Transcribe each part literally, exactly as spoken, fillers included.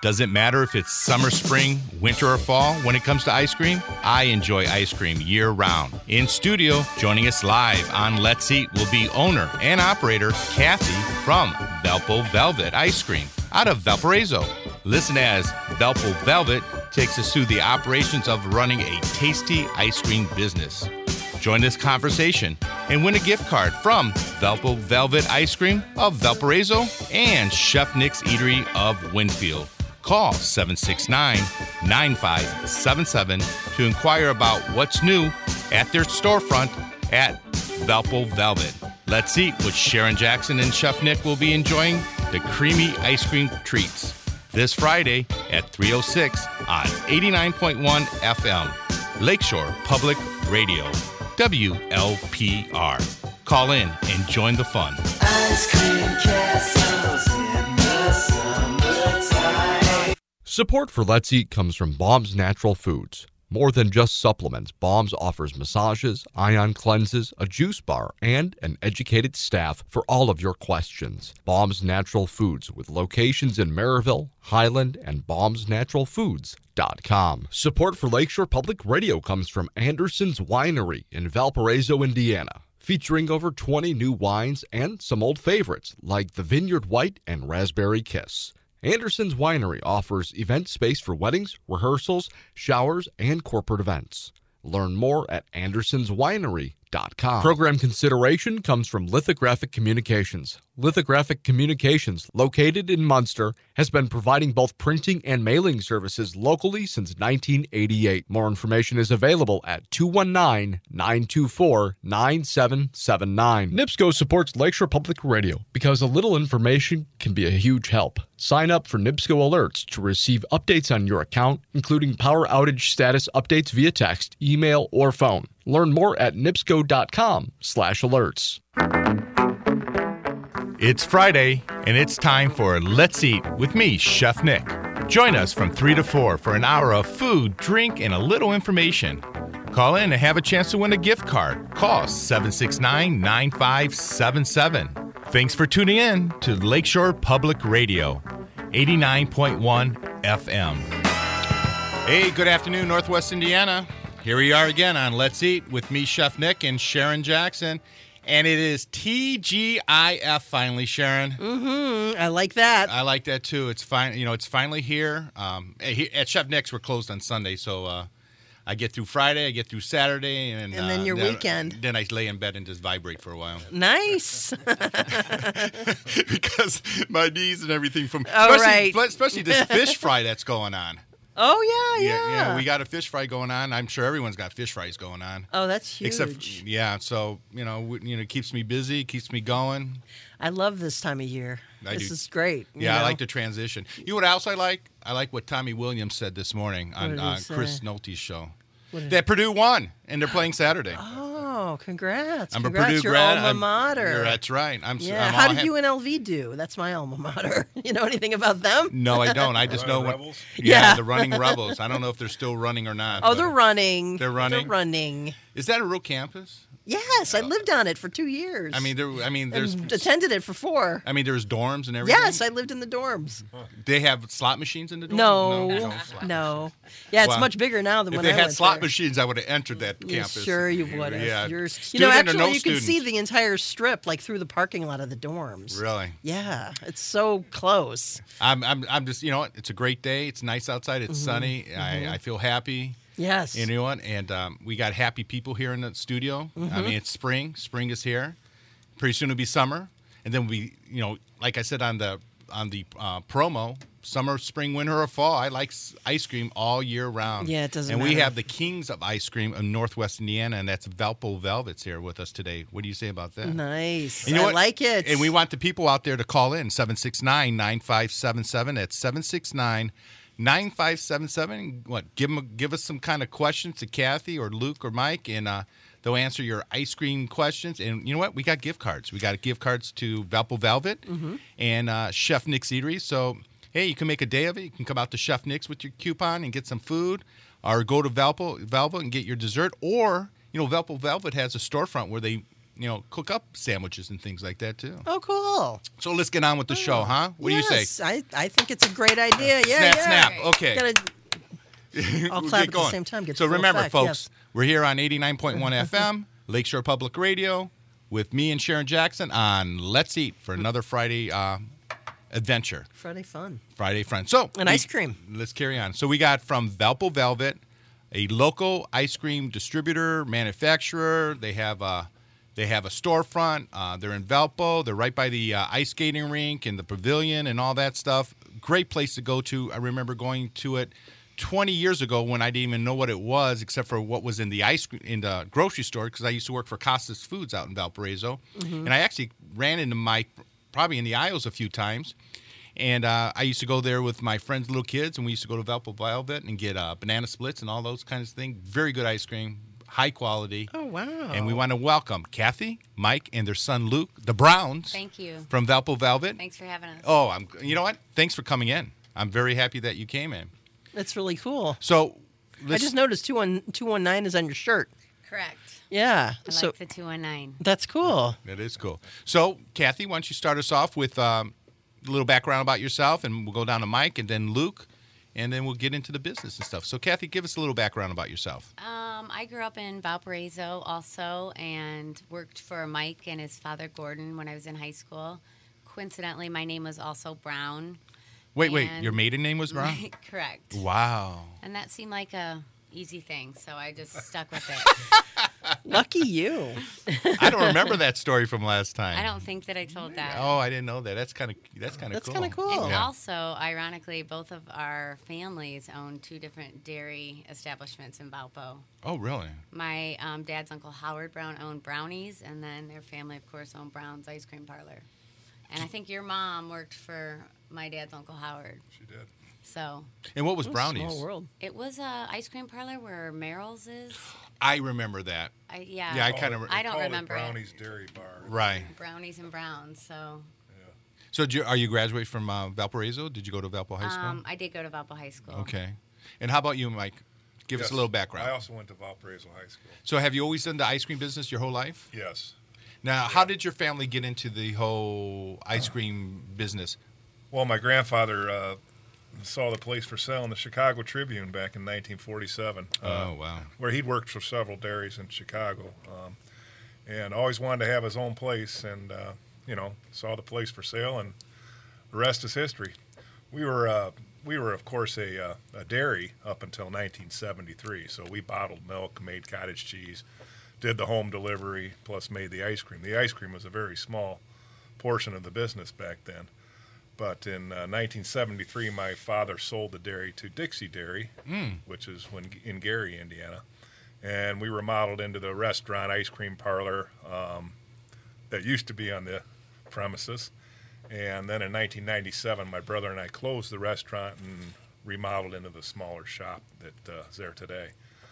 Doesn't matter if it's summer, spring, winter, or fall when it comes to ice cream. I enjoy ice cream year-round. In studio, joining us live on Let's Eat will be owner and operator Kathy from Valpo Velvet Ice Cream out of Valparaiso. Listen as Valpo Velvet takes us through the operations of running a tasty ice cream business. Join this conversation and win a gift card from Valpo Velvet Ice Cream of Valparaiso and Chef Nick's Eatery of Winfield. Call seven six nine, nine five seven seven to inquire about what's new at their storefront at Valpo Velvet. Let's Eat with Sharon Jackson and Chef Nick will be enjoying the creamy ice cream treats this Friday at three oh six on eighty-nine point one F M, Lakeshore Public Radio, W L P R. Call in and join the fun. Ice cream castles in the summertime. Support for Let's Eat comes from Baum's Natural Foods. More than just supplements, Baum's offers massages, ion cleanses, a juice bar, and an educated staff for all of your questions. Baum's Natural Foods with locations in Maryville, Highland, and baums natural foods dot com. Support for Lakeshore Public Radio comes from Anderson's Winery in Valparaiso, Indiana, featuring over twenty new wines and some old favorites like the Vineyard White and Raspberry Kiss. Anderson's Winery offers event space for weddings, rehearsals, showers, and corporate events. Learn more at andersons winery dot com. Program consideration comes from Lithographic Communications. Lithographic Communications, located in Munster, has been providing both printing and mailing services locally since nineteen eighty-eight. More information is available at two one nine, nine two four, nine seven seven nine. NIPSCO supports Lakeshore Public Radio because a little information can be a huge help. Sign up for NIPSCO alerts to receive updates on your account, including power outage status updates via text, email, or phone. Learn more at nipsco dot com slash alerts. It's Friday, and it's time for Let's Eat with me, Chef Nick. Join us from three to four for an hour of food, drink, and a little information. Call in and have a chance to win a gift card. Call seven six nine, nine five seven seven. Thanks for tuning in to Lakeshore Public Radio, eighty-nine point one F M. Hey, good afternoon, Northwest Indiana. Here we are again on Let's Eat with me, Chef Nick, and Sharon Jackson. And it is T G I F finally, Sharon. Mm-hmm. I like that. I like that, too. It's fine. You know, it's finally here. Um, at Chef Nick's, we're closed on Sunday, so uh, I get through Friday, I get through Saturday. And, and then uh, your then, weekend. Then I lay in bed and just vibrate for a while. Nice. Because my knees and everything from... Oh, especially, right. Especially this fish fry that's going on. Oh, yeah, yeah, yeah. Yeah, we got a fish fry going on. I'm sure everyone's got fish fries going on. Oh, that's huge. Except, yeah, so, you know, you know, it keeps me busy, keeps me going. I love this time of year. I this do. is great. Yeah, know? I like the transition. You know what else I like? I like what Tommy Williams said this morning on uh, Chris Nolte's show. That Purdue won, and they're playing Saturday. Oh, congrats. I'm congrats, a Purdue your grad. alma I'm, mater. That's right. I'm, yeah. I'm How all did ha- U N L V do? That's my alma mater. You know anything about them? No, I don't. I just know what. Rebels? Yeah, Yeah. the Running Rebels. I don't know if they're still running or not. Oh, but they're running. They're running? They're running. Is that a real campus? Yes, I lived on it for two years. I mean, there. I mean, there's. and attended it for four. I mean, there's dorms and everything. Yes, I lived in the dorms. They have slot machines in the dorms. No, no, no. slot no. Yeah, it's Well, much bigger now than If when they I had went slot there. machines, I would have entered that Yeah, campus. sure, you would have. Yeah. You're, you Student know, or actually, no you can see student? the entire strip, like through the parking lot of the dorms. Really? Yeah, it's so close. I'm. I'm. I'm just. You know what? It's a great day. It's nice outside. It's Mm-hmm. sunny. I, I feel happy. Yes. You know what? And um, we got happy people here in the studio. Mm-hmm. I mean, it's spring. Spring is here. Pretty soon it'll be summer, and then we, you know, like I said on the on the uh, promo, summer, spring, winter, or fall. I like s- ice cream all year round. Yeah, it doesn't And we matter. have the kings of ice cream in Northwest Indiana, and that's Valpo Velvet's here with us today. What do you say about that? Nice. And you know I what? like it. And we want the people out there to call in, seven six nine, nine five seven seven. That's seven six nine, nine five seven seven. What? Give them, a, give us some kind of questions to Kathy or Luke or Mike, and uh, they'll answer your ice cream questions. And you know what? We got gift cards. We got gift cards to Valpo Velvet Mm-hmm. and uh, Chef Nick's Eatery. So, hey, you can make a day of it. You can come out to Chef Nick's with your coupon and get some food, or go to Valpo, Valpo and get your dessert. Or, you know, Valpo Velvet has a storefront where they you know, cook up sandwiches and things like that too. Oh, cool. So let's get on with the show, huh? What yes, do you say? I, I think it's a great idea. Yeah, snap, yeah. snap. Okay. Gotta, I'll We'll clap get at going. the same time. Get so the full remember, effect, folks, yes. we're here on eighty-nine point one F M, Lakeshore Public Radio, with me and Sharon Jackson on Let's Eat for another Friday uh, adventure. Friday fun. Friday fun. So And we- ice cream. Let's carry on. So we got from Valpo Velvet, a local ice cream distributor, manufacturer. They have a they have a storefront. Uh, they're in Valpo. They're right by the uh, ice skating rink and the pavilion and all that stuff. Great place to go to. I remember going to it twenty years ago when I didn't even know what it was, except for what was in the ice in the grocery store, because I used to work for Costas Foods out in Valparaiso, Mm-hmm. and I actually ran into Mike probably in the aisles a few times. And uh, I used to go there with my friends' little kids, and we used to go to Valpo Velvet and get uh, banana splits and all those kinds of things. Very good ice cream, high quality. Oh, wow. And we want to welcome Kathy, Mike, and their son Luke, the Browns. Thank you. From Valpo Velvet. Thanks for having us. Oh, I'm. You know what? Thanks for coming in. I'm very happy that you came in. That's really cool. So, I let's, just noticed two one two one nine is on your shirt. Correct. Yeah. I so like the two one nine. that's cool. that is cool. So, Kathy, why don't you start us off with um, a little background about yourself, and we'll go down to Mike, and then Luke, and then we'll get into the business and stuff. So, Kathy, give us a little background about yourself. Um, I grew up in Valparaiso also and worked for Mike and his father Gordon when I was in high school. Coincidentally, my name was also Brown. Wait, wait. And- Your maiden name was Brown? Correct. Wow. And that seemed like a easy thing, so I just stuck with it. Lucky you. I don't remember that story from last time. I don't think that I told that. Oh, I didn't know that. That's kind of that's kind of That's cool. kinda cool. And Yeah. also, ironically, both of our families own two different dairy establishments in Valpo. Oh, really? My um, dad's uncle Howard Brown owned Brownies, and then their family, of course, owned Brown's Ice Cream Parlor. And I think your mom worked for my dad's uncle Howard. She did. So And what was What a Brownies? Small world. it was a ice cream parlor where Merrill's is. I remember that. I, yeah, Yeah, I Called kinda it- re- they I don't called it remember it. Brownie's Dairy Bar. Right. Brownies and Browns. So So, did you, are you graduate from uh, Valparaiso? Did you go to Valpo High School? um, I did go to Valpo High School. Okay. And how about you, Mike? Give us Yes. a little background. I also went to Valparaiso High School. So, have you always done the ice cream business your whole life? Yes. Now, how did your family get into the whole ice cream business? Well, my grandfather uh, saw the place for sale in the Chicago Tribune back in nineteen forty-seven. uh, Oh, wow. Where he'd worked for several dairies in Chicago, um, and always wanted to have his own place. And uh, you know, saw the place for sale, and the rest is history. We were uh, we were of course a, uh, a dairy up until nineteen seventy-three. So we bottled milk, made cottage cheese, did the home delivery, plus made the ice cream. The ice cream was a very small portion of the business back then. But in uh, nineteen seventy-three, my father sold the dairy to Dixie Dairy, Mm. which is when, in Gary, Indiana. And we remodeled into the restaurant ice cream parlor um, that used to be on the premises. And then in nineteen ninety-seven, my brother and I closed the restaurant and remodeled into the smaller shop that uh, is there today.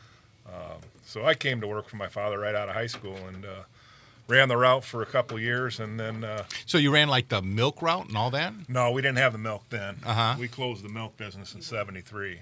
Um, so I came to work for my father right out of high school and uh, ran the route for a couple of years, and then uh, So, you ran like the milk route and all that? no, we didn't have the milk then. Uh-huh. We closed the milk business in seventy-three.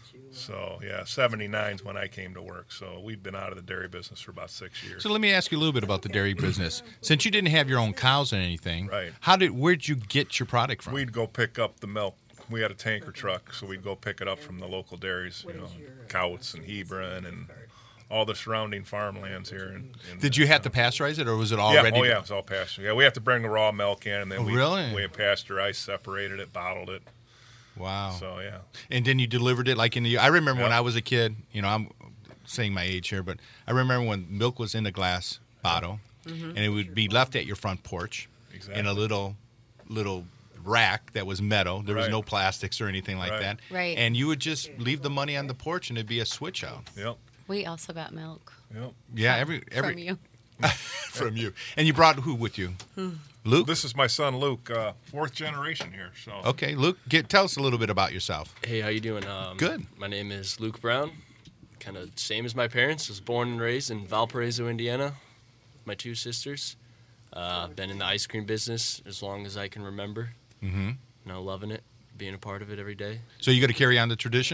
So, yeah, seventy-nine is when I came to work. So we'd been out of the dairy business for about six years. So, let me ask you a little bit about the dairy business. Since you didn't have your own cows or anything, Right. how did where did you get your product from? We'd go pick up the milk. We had a tanker truck, so we'd go pick it up from the local dairies, you know, Cowits and Hebron and all the surrounding farmlands here. In, in Did you have to pasteurize it, or was it Yeah, already? oh yeah, it was all pastured. Yeah, we have to bring the raw milk in, and then Oh, we really? we pasteurized, separated it, bottled it. Wow. So yeah, And then you delivered it like in the. I remember when Yep. I was a kid. You know, I'm saying my age here, but I remember when milk was in a glass bottle, and it would be left at your front porch in Exactly. a little, little rack that was metal. There was Right. no plastics or anything like Right. that. Right. And you would just leave the money on the porch, and it'd be a switch out. yep, We also got milk yep. Yeah, every every from you. from you. And you brought who with you? Luke. This is my son Luke, uh, fourth generation here. So Okay, Luke. Get tell us a little bit about yourself. Hey, how you doing? Um, Good. My name is Luke Brown. Kind of same as my parents. Was born and raised in Valparaiso, Indiana. My two sisters. Uh, been in the ice cream business as long as I can remember. Mm-hmm. Now loving it, being a part of it every day. So you got to carry on the tradition.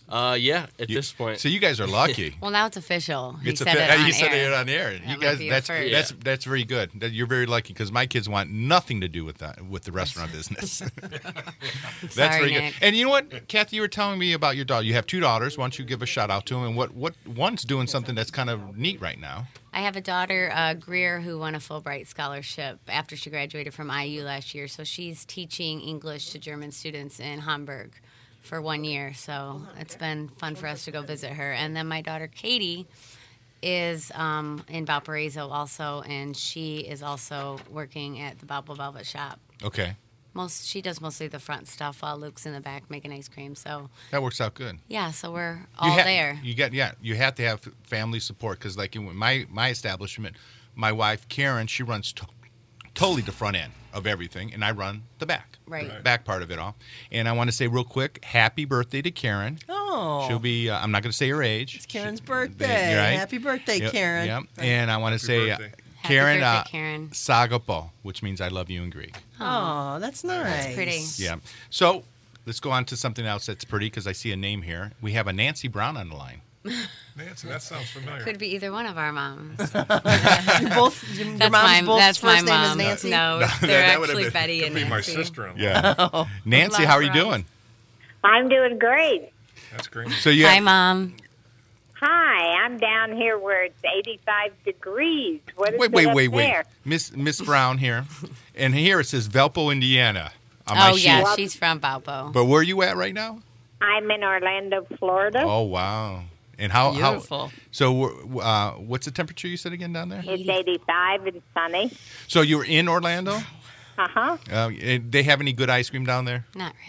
Uh, yeah, at You- this point. So you guys are lucky. Well, now it's official. He It's a said fa- it on you said air. it on air. You might guys, be a that's first. that's that's very good. That you're very lucky because my kids want nothing to do with that with the restaurant business. That's Sorry, very Nick. good. And you know what, Kathy, you were telling me about your daughter. You have two daughters. Why don't you give a shout out to them? And what what one's doing something that's kind of neat right now. I have a daughter, uh, Greer, who won a Fulbright scholarship after she graduated from I U last year. So she's teaching English to German students in Hamburg for one year. So it's been fun for us to go visit her. And then my daughter, Katie, is um, in Valparaiso also, and she is also working at the Valpo Velvet shop. Okay, Most She does mostly the front stuff while Luke's in the back making ice cream. So, that works out good. yeah, so we're You all ha- there. You got yeah. You have to have family support because, like in my my establishment, my wife Karen, she runs to- totally the front end of everything, and I run the back, Right. Right. back part of it all. And I want to say real quick, happy birthday to Karen. Oh, She'll be. Uh, I'm not going to say her age. it's Karen's She- birthday. You're right. Happy birthday, Yep, Karen. Yep. And I want to Happy say, uh, birthday. Happy Karen, birthday, uh, Karen. Sagapo, which means I love you in Greek. Oh, that's nice. pretty. Yeah. So let's go on to something else that's pretty because I see a name here. We have a Nancy Brown on the line. Nancy, that sounds familiar. Could be either one of our moms. You both, your That's mom's my both that's my first name is mom. Nancy. No, that they're would've actually been- Betty Could and be my Nancy. sister-in-law. Yeah. Nancy, how are you doing? I'm doing great. That's great. So you Hi, have, Mom. Hi, I'm down here where it's eighty-five degrees. What is wait, it wait, up wait, wait. there? Miss Miss Brown here, and here it says Valpo, Indiana. on my Oh, yeah, sheet. she's from Valpo. But where are you at right now? I'm in Orlando, Florida. Oh wow. And how how Beautiful. so uh, what's the temperature you said again down there? It's eighty-five and sunny. So you were in Orlando? Uh-huh. Uh, and they have any good ice cream down there? Not really.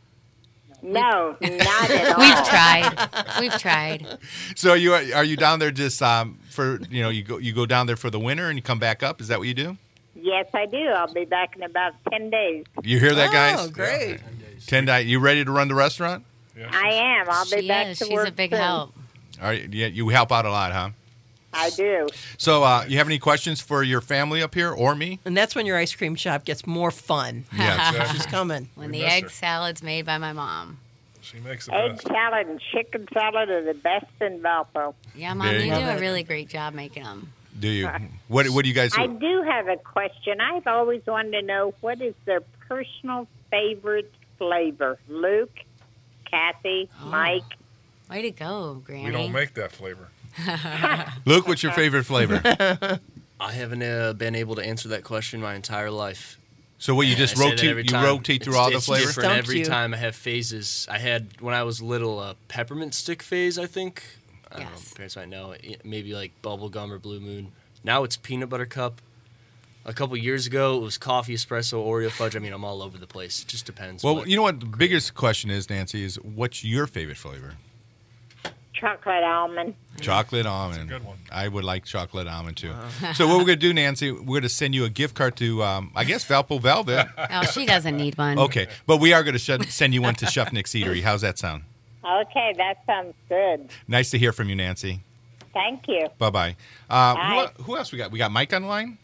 No, not at all. We've tried. We've tried. So you are, are you down there just um, for you know you go you go down there for the winter and you come back up? Is that what you do? Yes, I do. I'll be back in about ten days. You hear that, Oh, guys? great. Ten days. You ready to run the restaurant? Yeah. I am. I'll be She back is. to She's work a big soon. help. All right. Yeah, you help out a lot, huh? I do. So uh, you have any questions for your family up here or me? And that's when your ice cream shop gets more fun. Yes. She's coming. When We the miss egg her. salad's made by my mom. She makes the Egg best. salad and chicken salad are the best in Valpo. Yeah, Mom, There you you do go. a really great job making them. Do you? What What do you guys? I do have a question. I've always wanted to know what is their personal favorite flavor. Luke, Kathy, Oh. Mike. Way to go, Granny. We don't make that flavor. Luke, what's your favorite flavor? I haven't uh, been able to answer that question my entire life. So what? You just I say that every rotate? You time. rotate through It's- all the it's flavors? different Stumped every you. time I have phases. I had when I was little a peppermint stick phase. I think. I don't know, Yes. parents might know. It- Maybe like bubble gum or blue moon. Now it's peanut butter cup. A couple years ago, it was coffee, espresso, Oreo fudge. I mean, I'm all over the place. It just depends. Well, what- you know what? The biggest question is, Nancy, is what's your favorite flavor? Chocolate almond. Chocolate almond. good one. I would like chocolate almond too. So what we're gonna do, Nancy? We're gonna send you a gift card to, um, I guess, Valpo Velvet. Oh, she doesn't need one. Okay, but we are gonna sh- send you one to Chef Nick's Eatery. How's that sound? Okay, that sounds good. Nice to hear from you, Nancy. Thank you. Bye bye. Uh, Bye. who, who else we got? We got Mike on the line.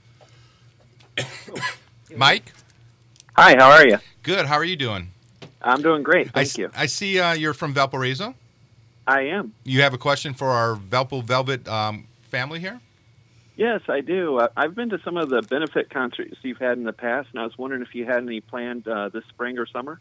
Mike, Hi, how are you? good. How are you doing? I'm doing great, I, thank s- you. I see uh, you're from Valparaiso. I am. You have a question for our Valpo Velvet um, family here? Yes, I do. Uh, I've been to some of the benefit concerts you've had in the past, and I was wondering if you had any planned uh, this spring or summer.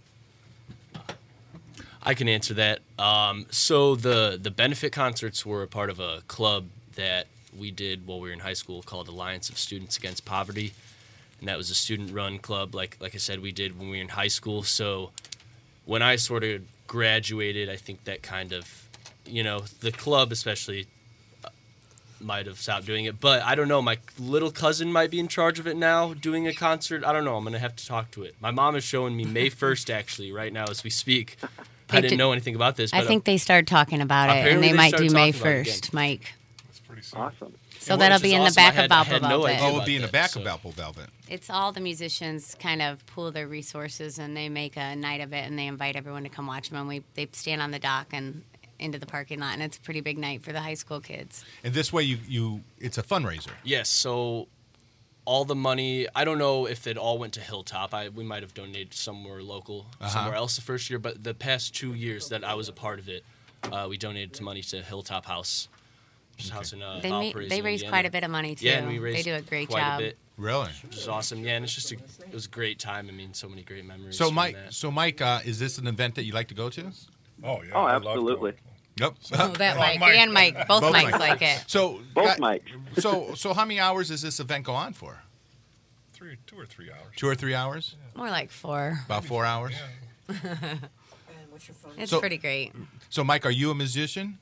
I can answer that. Um, so the the benefit concerts were a part of a club that we did while we were in high school called Alliance of Students Against Poverty, and that was a student-run club. Like like I said, we did when we were in high school. So when I sort of graduated, I think that kind of, you know, the club especially uh, might have stopped doing it. But I don't know. My little cousin might be in charge of it now, doing a concert. I don't know. I'm gonna have to talk to it. My mom is showing me May first actually right now as we speak. I They didn't did- know anything about this. I But think they started talking about it, and Apparently they they might started do May talking about it again. first, Mike. That's pretty soon. Awesome. So And that'll which be is in the awesome. back I had- of I Valpo had no Velvet. idea. Oh, it'll about be in the that, back so- of Valpo Velvet. It's all the musicians kind of pool their resources, and they make a night of it, and they invite everyone to come watch them. And we they stand on the dock and into the parking lot, and it's a pretty big night for the high school kids. And this way, you, you it's a fundraiser. Yes, so all the money, I don't know if it all went to Hilltop. I we might have donated somewhere local, Uh-huh. somewhere else the first year. But the past two years that I was a part of it, uh, we donated some money to Hilltop House. Which is a house in uh, They ma- Valparaiso, they raise Indiana. quite a bit of money too. Yeah, and we They raised do a great quite job. A bit, Really? which is awesome. Yeah, and it's just a, it was a great time. I mean, so many great memories. So from Mike, that. so Mike, uh, is this an event that you like to go to? Oh yeah. Oh, I love absolutely. going. Yep. Oh, that Oh, Mike. Mike. and Mike, both, Both Mikes Mikes. like it. So Both gu- Mikes. so so how many hours does this event go on for? Three, two or three hours. Two or three hours? More like four. About four hours. It's So- pretty great. So Mike, are you a musician?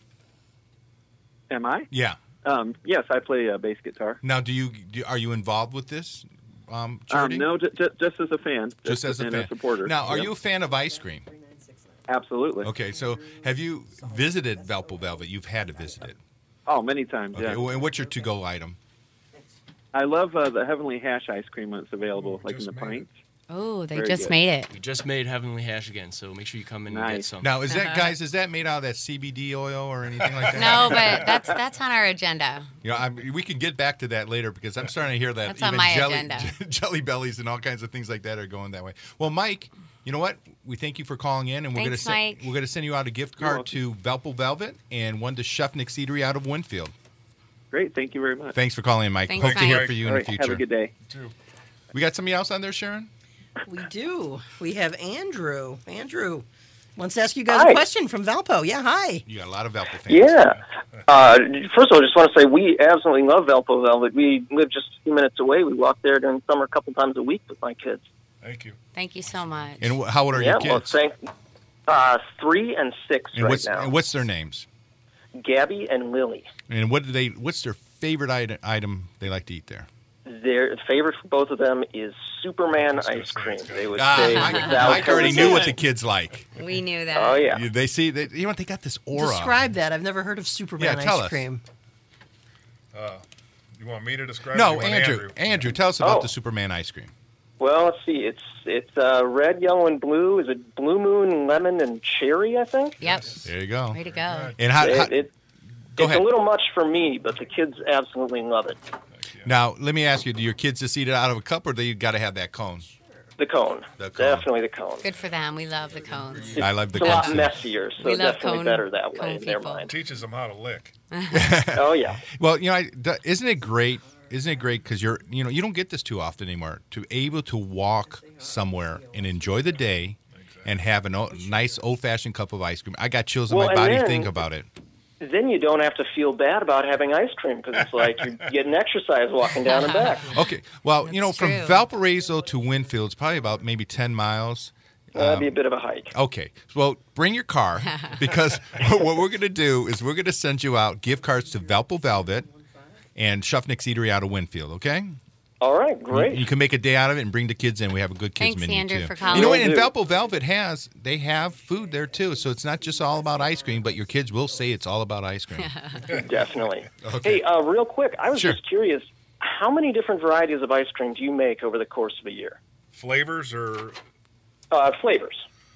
Am I? Yeah. Um, yes, I play uh, bass guitar. Now, do you do, are you involved with this um, Um, charity? no, j- j- just as a fan. Just as a and fan. a supporter. Now, are Yep. you a fan of ice cream? Absolutely. Okay, so have you visited Valpo Velvet? You've had to visit it. Oh, many times, Okay, yeah. and what's your to-go item? I love uh, the Heavenly Hash ice cream when it's available, Ooh, like in just the made pints. Oh, they Very just good. made it. we just made Heavenly Hash again, so make sure you come in and get Nice. some. Now, is that guys? Is that made out of that C B D oil or anything like that? No, but that's that's on our agenda. You know, I'm, we can get back to that later because I'm starting to hear that That's on even my jelly, agenda. jelly bellies and all kinds of things like that are going that way. Well, Mike, you know what? We thank you for calling in, and we're going to Thanks, send Mike. we're going to send you out a gift card to Valpo Velvet and one to Chef Nick Eatery out of Winfield. Great, thank you very much. Thanks for calling in, Mike. Thanks, Hope to hear Mike. from you All in right, the future. have a good day. Too. We got somebody else on there, Sharon? We do. We have Andrew. Andrew wants to ask you guys Hi. a question from Valpo. Yeah, hi. You got a lot of Valpo fans. Yeah. Uh, first of all, I just want to say we absolutely love Valpo Velvet. We live just a few minutes away. We walk there during summer a couple times a week with my kids. Thank you. Thank you so much. And wh- how old are yeah, your well, kids? thank uh, three and six and right what's now. and what's their names? Gabby and Lily. And what do they? What's their favorite item, item they like to eat there? Their favorite for both of them is Superman ice cream. They would Ah, say Mike, without Mike already knew what the hesitation. kids like. We knew that. Oh yeah. You- They see, they, you know, what? They got this aura. Describe that. I've never heard of Superman Yeah, tell ice us. cream. Uh, you want me to describe? it? No, You want Andrew, Andrew. Andrew, tell us about Oh. the Superman ice cream. Well, let's see. It's it's uh, red, yellow, and blue. Is it blue moon, lemon, and cherry? I think. Yep. There you go. Way to go. And how? how It, it, go it's ahead. a little much for me, but the kids absolutely love it. Now, let me ask you: do your kids just eat it out of a cup, or do you got to have that cone? The cone. The cone. Definitely the cone. Good for them. We love the cones. I love the It's a lot cone. messier, so We love definitely cone- better that way cone in their people. mind. Teaches them how to lick. Oh yeah. Well, you know, I, d- isn't it great? Isn't it great because you're, you know, you don't get this too often anymore. To able to walk somewhere and enjoy the day, and have a o- nice old-fashioned cup of ice cream. I got chills in Well, my and body then- think about it. Then you don't have to feel bad about having ice cream because it's like you're getting exercise walking down and back. Okay, well, you know, from true. Valparaiso to Winfield, it's probably about maybe ten miles. That'd be a bit of a hike. Okay, well, bring your car because what we're going to do is we're going to send you out gift cards to Valpo Velvet and Chef Nick's Eatery out of Winfield. Okay, All right, you, great. you can make a day out of it and bring the kids in. We have a good kids Thanks, menu Andrew, too. for calling. You know what? Will And do. Valpo Velvet has they have food there too, so it's not just all about ice cream. But your kids will say it's all about ice cream. Definitely. Okay. Hey, uh, real quick, I was Sure. just curious, how many different varieties of ice cream do you make over the course of a year? Flavors or Uh, flavors.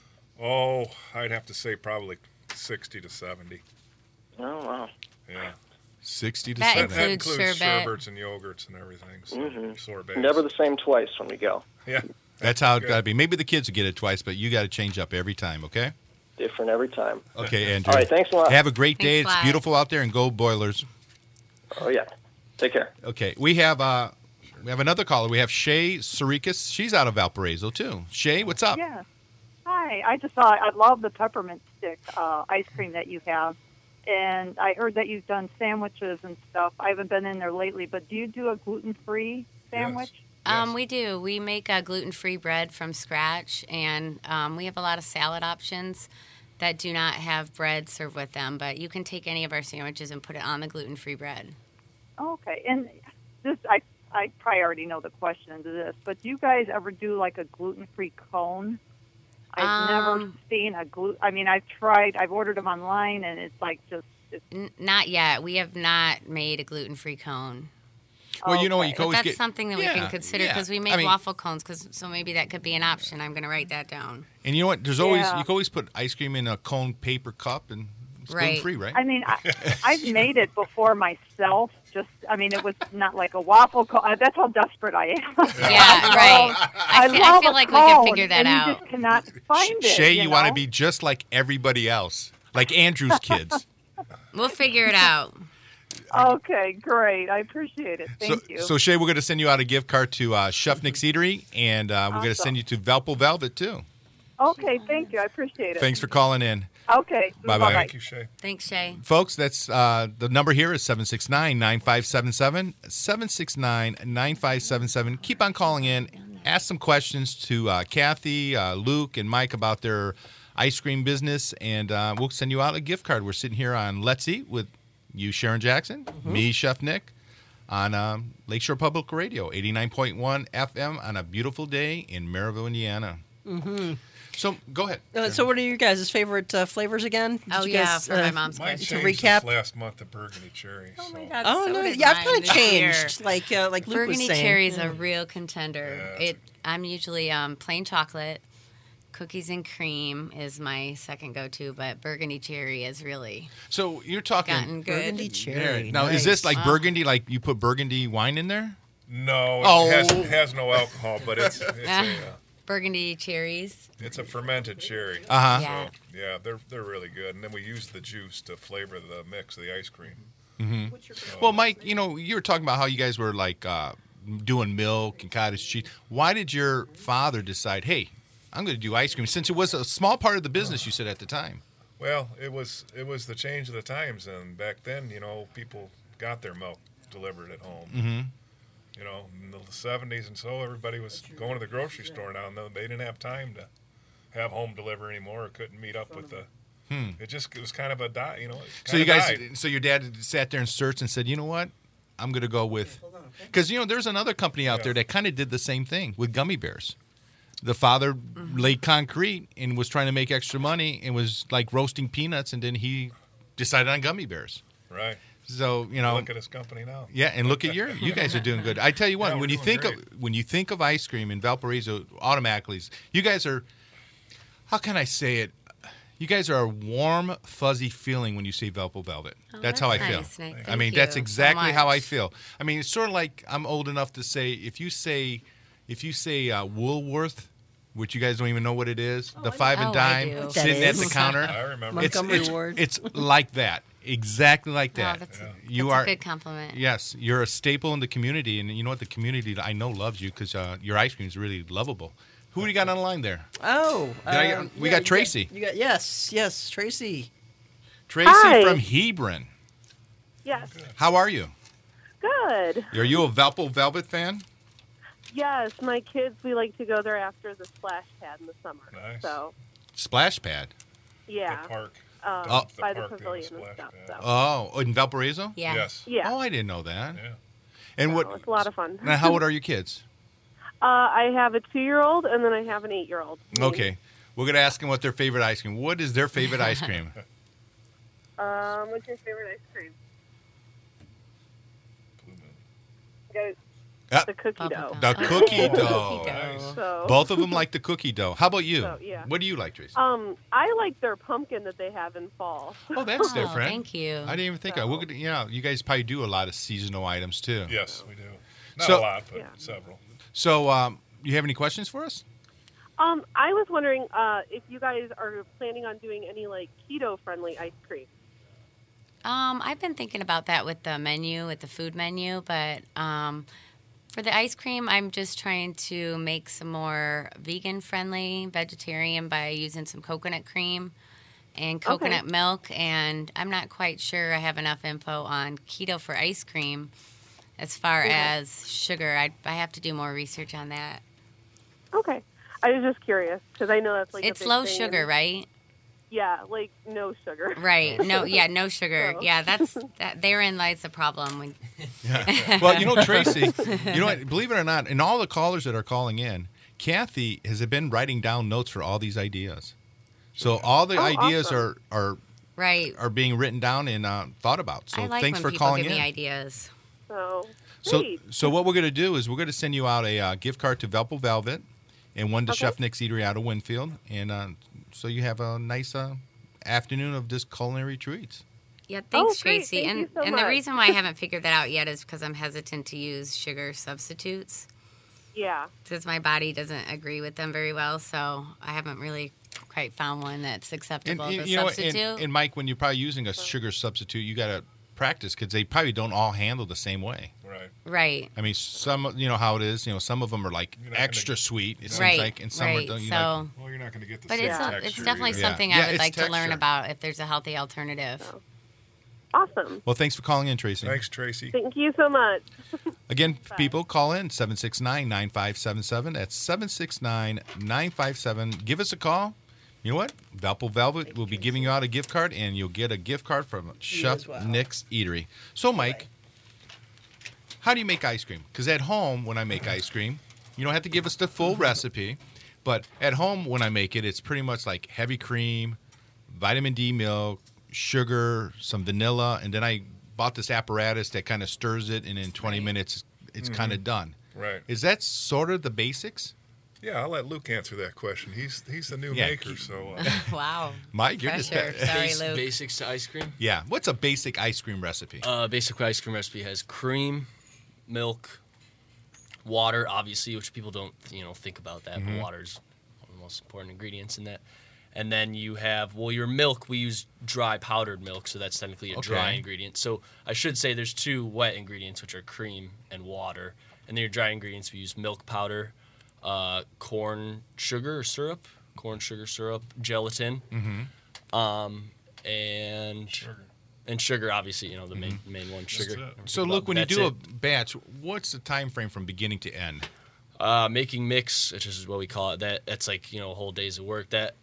oh, I'd have to say probably sixty to seventy. Oh, wow. Yeah. Sixty to That seventy. That Includes includes sherbet. sherbets and yogurts and everything. So Mhm. sorbets. Never the same twice when we go. Yeah. That's how it Good. got to be. Maybe the kids will get it twice, but you got to change up every time. Okay. Different every time. Okay, Andrew. All right, thanks a lot. Have a great day. Thanks a It's lot. beautiful out there, and go Boilers. Oh, yeah. Take care. Okay, we have uh, we have another caller. We have Shay Sarikas. She's out of Valparaiso too. Shay, what's up? Yeah. Hi. I just thought I love the peppermint stick uh, ice cream that you have. And I heard that you've done sandwiches and stuff. I haven't been in there lately, but do you do a gluten-free sandwich? Um, Yes. we do. We make uh, gluten-free bread from scratch, and um, we have a lot of salad options that do not have bread served with them. But you can take any of our sandwiches and put it on the gluten-free bread. Okay. And this, I, I probably already know the question to this, but do you guys ever do like a gluten-free cone? I've never Um, seen a gluten. I mean, I've tried. I've ordered them online, and it's like just. It's, N- not yet. We have not made a gluten-free cone. Well, you know what? You Okay. can But always that's get. something that Yeah, we can consider yeah. because we make I mean- waffle cones. Cause, so maybe that could be an option. I'm going to write that down. And you know what? There's always Yeah. you can always put ice cream in a cone paper cup, and It's Right. gluten-free, right? I mean, I, I've made it before myself. Just, I mean, it was not like a waffle cone. Uh, That's how desperate I am. Yeah, right. I, fe- I love feel a like we can cone, figure that and out. You just cannot find it. Shay, you, you want to know? be just like everybody else, like Andrew's kids. We'll figure it out. Okay, great. I appreciate it. Thank so, you. so Shay, we're going to send you out a gift card to uh, Chef Nick's Eatery, and uh, we're going to Awesome. send you to Valpo Velvet too. Okay, thank you. I appreciate it. Thanks for calling in. Okay. Bye-bye. Bye-bye. Thank you, Shay. Thanks, Shay. Folks, that's uh, the number here is seven six nine, nine five seven seven, seven six nine, nine five seven seven. Keep on calling in. Ask some questions to uh, Kathy, uh, Luke, and Mike about their ice cream business, and uh, we'll send you out a gift card. We're sitting here on Let's Eat with you, Sharon Jackson, me, Chef Nick, on um, Lakeshore Public Radio, eighty-nine point one F M on a beautiful day in Maryville, Indiana. Mm-hmm. So go ahead. Uh, so what are your guys' favorite uh, flavors again? Did Oh, you yeah, guys, for my uh, mom's Mine question. To changed recap- this last month to burgundy cherry. Oh, my so- God. Oh, so no. did Yeah, I've mine kind of this year. changed. Like, uh, like Luke Burgundy was saying. cherry is Yeah. a real contender. Yeah, it's It. I'm usually um, plain chocolate. Cookies and cream is my second go-to, but burgundy cherry is really So you're talking gotten good. Burgundy cherry. Now, is this Nice. like burgundy? Like you put burgundy wine in there? No, it Oh. has, has no alcohol, but it's it's a, uh, Burgundy cherries. it's a fermented cherry. Uh-huh. Yeah. So, yeah, they're they're really good. And then we use the juice to flavor the mix of the ice cream. Mm-hmm. So- Well, Mike, you know, you were talking about how you guys were like uh, doing milk and cottage cheese. Why did your father decide, hey, I'm going to do ice cream, since it was a small part of the business, you said at the time? Well, it was it was the change of the times, and back then, you know, people got their milk delivered at home. Mm-hmm. You know, in the seventies and so, everybody was going to the grocery store now, and they didn't have time to have home delivery anymore, or couldn't meet up with the. Hmm. It just it was kind of a die, you know. it So you kinda guys, died. so your dad sat there and searched and said, you know what? I'm going to go with, because, you know, there's another company out Yeah. there that kind of did the same thing with gummy bears. The father laid concrete and was trying to make extra money and was like roasting peanuts, and then he decided on gummy bears. Right. So, you know, Look at his company now. yeah, and look at your, you guys are doing good. I tell you what, Yeah, we're when you doing think great. of when you think of ice cream in Valparaiso, automatically, you guys are, how can I say it? You guys are a warm, fuzzy feeling when you say Valpo Velvet. Oh, that's how I that's feel. nice, Nick. I Thank mean, you that's so exactly how I much. feel. I mean, it's sort of like I'm old enough to say if you say, if you say uh, Woolworth, which you guys don't even know what it is, the five and Oh, I dime do. sitting That at the is. counter. I remember. It's, Montgomery it's, Ward. it's like that, exactly like Wow, that. that's, you that's are a good compliment. Yes, you're a staple in the community, and you know what? The community I know loves you because uh, your ice cream is really lovable. Who do you got on the line there? Oh, Did I- um, we yeah, got you Tracy. You got yes, yes, Tracy. Tracy Hi. from Hebron. Yes. How are you? Good. Are you a Valpo Velvet fan? Yes, my kids, we like to go there after the splash pad in the summer. Nice. So, Splash Pad. yeah. The park. Um, Oh. The by the park doing the pavilion and splash stuff. pad. So. Oh, in Valparaiso? Yeah. Yes. Yeah. Oh, I didn't know that. Yeah. And So what? it's a lot of fun. Now, how old are your kids? Uh, I have a two-year-old and then I have an eight-year-old. Okay, we're gonna ask them what their favorite ice cream. What is their favorite ice cream? Um, what's your favorite ice cream? Blue Moon. Go- Ah. The cookie Bubble dough. gum. The Oh, cookie cookie dough. Nice. So, Both of them like the cookie dough. How about you? So, yeah. What do you like, Tracy? um, I like their pumpkin that they have in fall. Oh, that's Oh, different. thank you. I didn't even think of it. We're gonna, yeah, you guys probably do a lot of seasonal items too. Yes, we do. Not So- a lot, but Yeah. several. So, um, you have any questions for us? Um, I was wondering uh, if you guys are planning on doing any like keto-friendly ice cream. Um, I've been thinking about that with the menu, with the food menu, but um, for the ice cream, I'm just trying to make some more vegan-friendly, vegetarian by using some coconut cream and coconut milk. And I'm not quite sure I have enough info on keto for ice cream as far Yeah. as sugar. I I have to do more research on that. Okay. I was just curious because I know that's like a It's big low thing sugar, and- right? Yeah, like no sugar. Right. No. Yeah. No sugar. So. Yeah. That's that. Therein lies the problem. When, Yeah. Well, you know, Tracy, you know what? Believe it or not, and all the callers that are calling in, Kathy has been writing down notes for all these ideas. So all the Oh, ideas awesome. are are right. are being written down and uh, thought about. So I like thanks when for people calling give in. me ideas. So, So, great. so what we're going to do is we're going to send you out a uh, gift card to Valpo Velvet and one to Okay. Chef Nick's Eatery out of Winfield. And uh, so you have a nice uh, afternoon of this culinary treats. Yeah, thanks, Oh, great. Tracy. Thank and you so and much. the reason why I haven't figured that out yet is because I'm hesitant to use sugar substitutes Yeah. because my body doesn't agree with them very well. So I haven't really quite found one that's And, acceptable you to you know, and, substitute. and Mike, when you're probably using a sugar substitute, you got to practice because they probably don't all handle the same way. Right. right. I mean, some, you know how it is. You know, some of them are like You're not gonna- extra sweet. It seems Right, like, and some right. are don't. You So, like, Well, you're not going to get the but same it's a, texture. it's definitely either. Yeah. something Yeah, I would it's like to learn texture. about if there's a healthy alternative. Awesome. well, thanks for calling in, Tracy. Thanks, Tracy. Thank you so much. Again, people, call in seven six nine, nine five seven seven. That's seven six nine, nine five seven. Give us a call. You know what? Valpo Velvet will be giving you out a gift card, and you'll get a gift card from Chef as well. Nick's Eatery. So, Mike, how do you make ice cream? Because at home, when I make ice cream, you don't have to give us the full recipe. But at home, when I make it, it's pretty much like heavy cream, vitamin D milk, sugar, some vanilla, and then I bought this apparatus that kind of stirs it, and in twenty minutes, it's Mhm. kind of done. Right. Is that sort of the basics? Yeah, I'll let Luke answer that question. He's he's the new Yeah, maker, keep- so uh, Wow. Mike, you're just Pressure. Sorry, Bas- Luke. Basics to ice cream. yeah. What's a basic ice cream recipe? Uh, basic ice cream recipe has cream, milk, water, obviously, which people don't you know think about that. Mhm. But water's one of the most important ingredients in that. And then you have well, your milk. We use dry powdered milk, so that's technically a dry Okay. ingredient. So I should say there's two wet ingredients, which are cream and water. And then your dry ingredients, we use milk powder, uh, corn sugar or syrup, corn sugar syrup, gelatin, Mm-hmm. um, and sugar. and sugar. Obviously, you know the main main one, sugar. it. Never So, think look, about- when you that's do a it. batch, what's the time frame from beginning to end? Uh, making mix, which is what we call it, that that's like you know a whole day's of work. That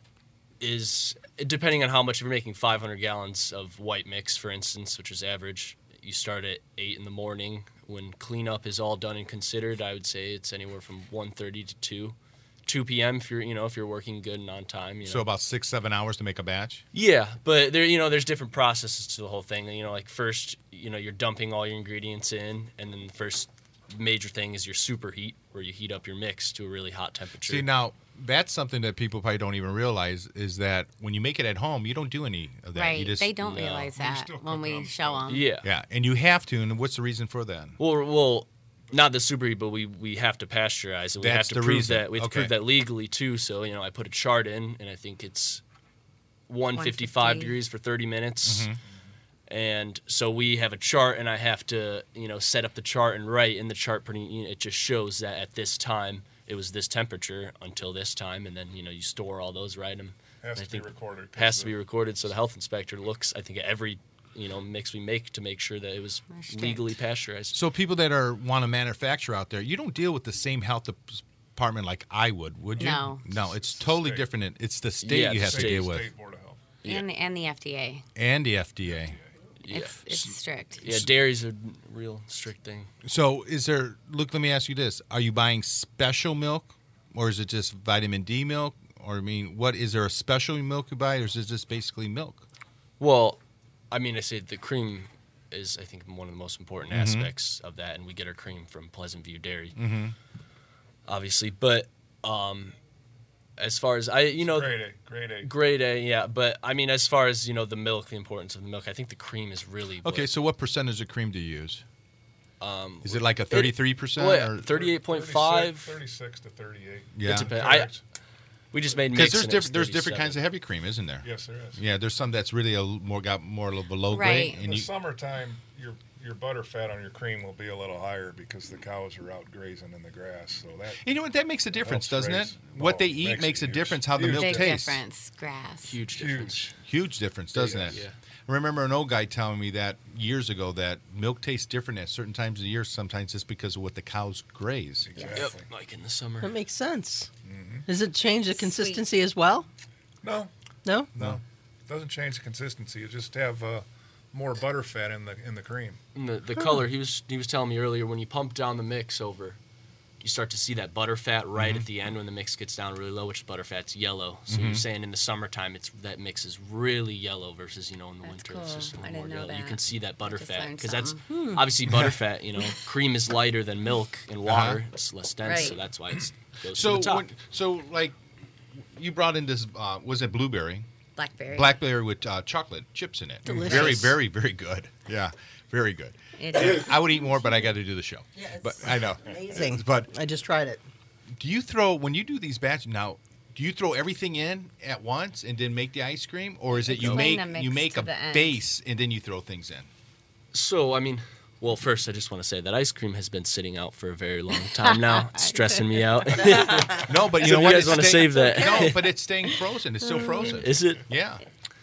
is depending on how much. If you're making five hundred gallons of white mix, for instance, which is average, you start at eight in the morning. When cleanup is all done and considered, I would say it's anywhere from one thirty to two, two p.m. if you're you know if you're working good and on time. You know. So about six, seven hours to make a batch? Yeah, but there, you know, there's different processes to the whole thing. You know, like first, you know, you're dumping all your ingredients in, and then the first major thing is your superheat, where you heat up your mix to a really hot temperature. See, now, that's something that people probably don't even realize is that when you make it at home, you don't do any of that. Right. You just, They don't No. realize We're that still when cooking we on the show stove. them. yeah. Yeah, and you have to, and what's the reason for that? Well, well, not the superheat, but we, we have to pasteurize, and we That's have to the prove reason. that we have to Okay. prove that legally too. So you know, I put a chart in, and I think it's one fifty-five one fifty degrees for thirty minutes. Mhm. And so we have a chart, and I have to, you know, set up the chart and write in the chart. Pretty, you know, it just shows that at this time it was this temperature until this time, and then you know you store all those, write them. Has I to be think recorded. 'cause Has to the- be recorded, so the health inspector looks, I think, at every you know mix we make to make sure that it was Strict. legally pasteurized. So people that are want to manufacture out there, you don't deal with the same health department like I would, would you? No. No, it's totally State. different. It's the state Yeah, you the have to state- deal with, State Board of Health. And, the, and the F D A. and the F D A. Yeah. It's, it's strict. Yeah, dairy's a real strict thing. So is there, look, let me ask you this. Are you buying special milk, or is it just vitamin D milk? Or, I mean, what, is there a special milk you buy, or is it just basically milk? Well, I mean, I say the cream is, I think, one of the most important Mhm. aspects of that, and we get our cream from Pleasant View Dairy, Mm-hmm. obviously. But um, as far as I, you know, Grade A. Grade A. grade A, yeah. But I mean, as far as you know, the milk, the importance of the milk, I think the cream is really what, Okay, so what percentage of cream do you use? Um, Is it like a thirty-three percent? well, yeah, or thirty-eight point five. thirty-six to thirty-eight. Yeah. It depends. I, we just made Because mix. there's and it was different, there's different kinds of thirty-seven. heavy cream, isn't there? Yes, there is. Yeah, there's some that's really a l- more got more of a low Right. grade, In and the you, summertime, your your butter fat on your cream will be a little higher because the cows are out grazing in the grass. So that you know what, that makes a difference, helps doesn't raise- it? What oh, they it eat makes makes a a huge- difference how the huge milk Big tastes. difference. Grass. Huge difference. huge. Huge difference, doesn't it? Yeah. I remember an old guy telling me that years ago that milk tastes different at certain times of the year, sometimes just because of what the cows graze. Exactly. Yep, like in the summer. That makes sense. Mhm. Does it change the consistency as well? No, No? no, doesn't change the consistency. You just have uh, more butter fat in the in the cream. And the the color he was he was telling me earlier, when you pump down the mix over, you start to see that butter fat right at the end when the mix gets down really low, which butter fat's yellow. So you're saying in the summertime it's that mix is really yellow versus you know in the That's winter cool. it's just a I little more didn't know yellow. You that. can see that butter just fat learned because that's something. obviously butter fat. You know, cream is lighter than milk and water. Uh-huh. It's less dense, so Right. that's why it goes So, to the top. when, so like, you brought in this, uh, was it blueberry? Blackberry. Blackberry with uh, chocolate chips in it. Delicious. Very, very, very good. Yeah, very good. It is. I would eat more, but I got to do the show. Yeah, it's but I know. amazing. But I just tried it. do you throw when you do these batches now? Do you throw everything in at once and then make the ice cream, or is it you Explain make the mix you make to a the end. base and then you throw things in? So, I mean, well, first, I just want to say that ice cream has been sitting out for a very long time now. It's stressing me out. No, but you So know you what? guys It's wanna staying- save that. No, but it's staying frozen. It's still frozen. Is it? Yeah.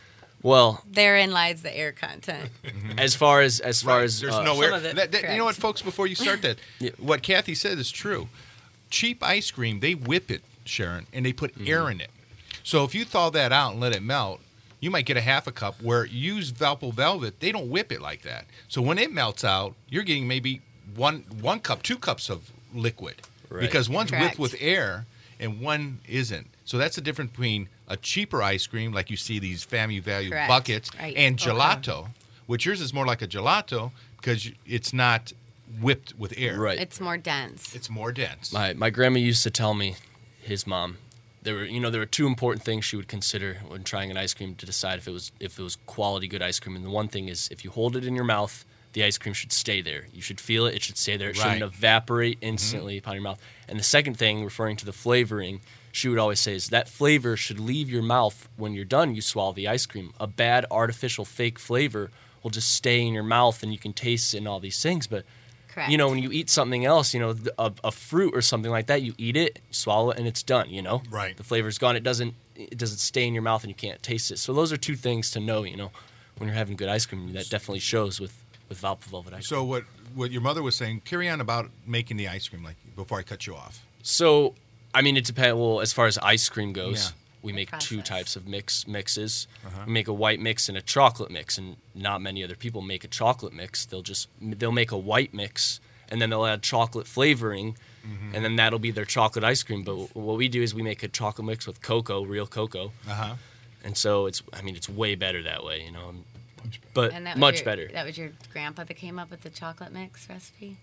Well, Therein lies the air content. as far as as far Right. as There's uh, no Some air. of it, That- that- you know what, correct. folks? Before you start that, Yeah. what Kathy said is true. Cheap ice cream, they whip it, Sharon, and they put Mm-hmm. air in it. So if you thaw that out and let it melt, you might get a half a cup. Where you use Valpo Velvet, they don't whip it like that. So when it melts out, you're getting maybe one one cup, two cups of liquid, Right. because one's Correct. whipped with air and one isn't. So that's the difference between a cheaper ice cream, like you see these family value Correct. buckets, Right. and Okay. gelato, which yours is more like a gelato because it's not whipped with air. right. It's more dense. It's more dense. My my grandma used to tell me, his mom, there were you know there were two important things she would consider when trying an ice cream to decide if it was if it was quality good ice cream. And the one thing is, if you hold it in your mouth, the ice cream should stay there. You should feel it. It should stay there. It Right. shouldn't evaporate instantly upon your mouth. And the second thing, referring to the flavoring, she would always say is that flavor should leave your mouth when you're done. You swallow the ice cream. A bad artificial fake flavor will just stay in your mouth, and you can taste it and all these things, but. Correct. You know, when you eat something else, you know, th- a, a fruit or something like that, you eat it, swallow it, and it's done. You know, Right. The flavor's gone. It doesn't. It doesn't stay in your mouth, and you can't taste it. So those are two things to know. You know, when you're having good ice cream, that definitely shows with with Valpo Velvet ice cream. So what what your mother was saying, carry on about making the ice cream, like before I cut you off. So, I mean, it depends. Well, as far as ice cream goes, Yeah. we make two process. types of mix mixes. Uh-huh. We make a white mix and a chocolate mix, and not many other people make a chocolate mix. They'll just they'll make a white mix, and then they'll add chocolate flavoring, Mm-hmm. and then that'll be their chocolate ice cream. But what we do is we make a chocolate mix with cocoa, real cocoa, Uh huh. and so it's I mean it's way better that way, you know. But And that was much your, better. That was your grandpa that came up with the chocolate mix recipe?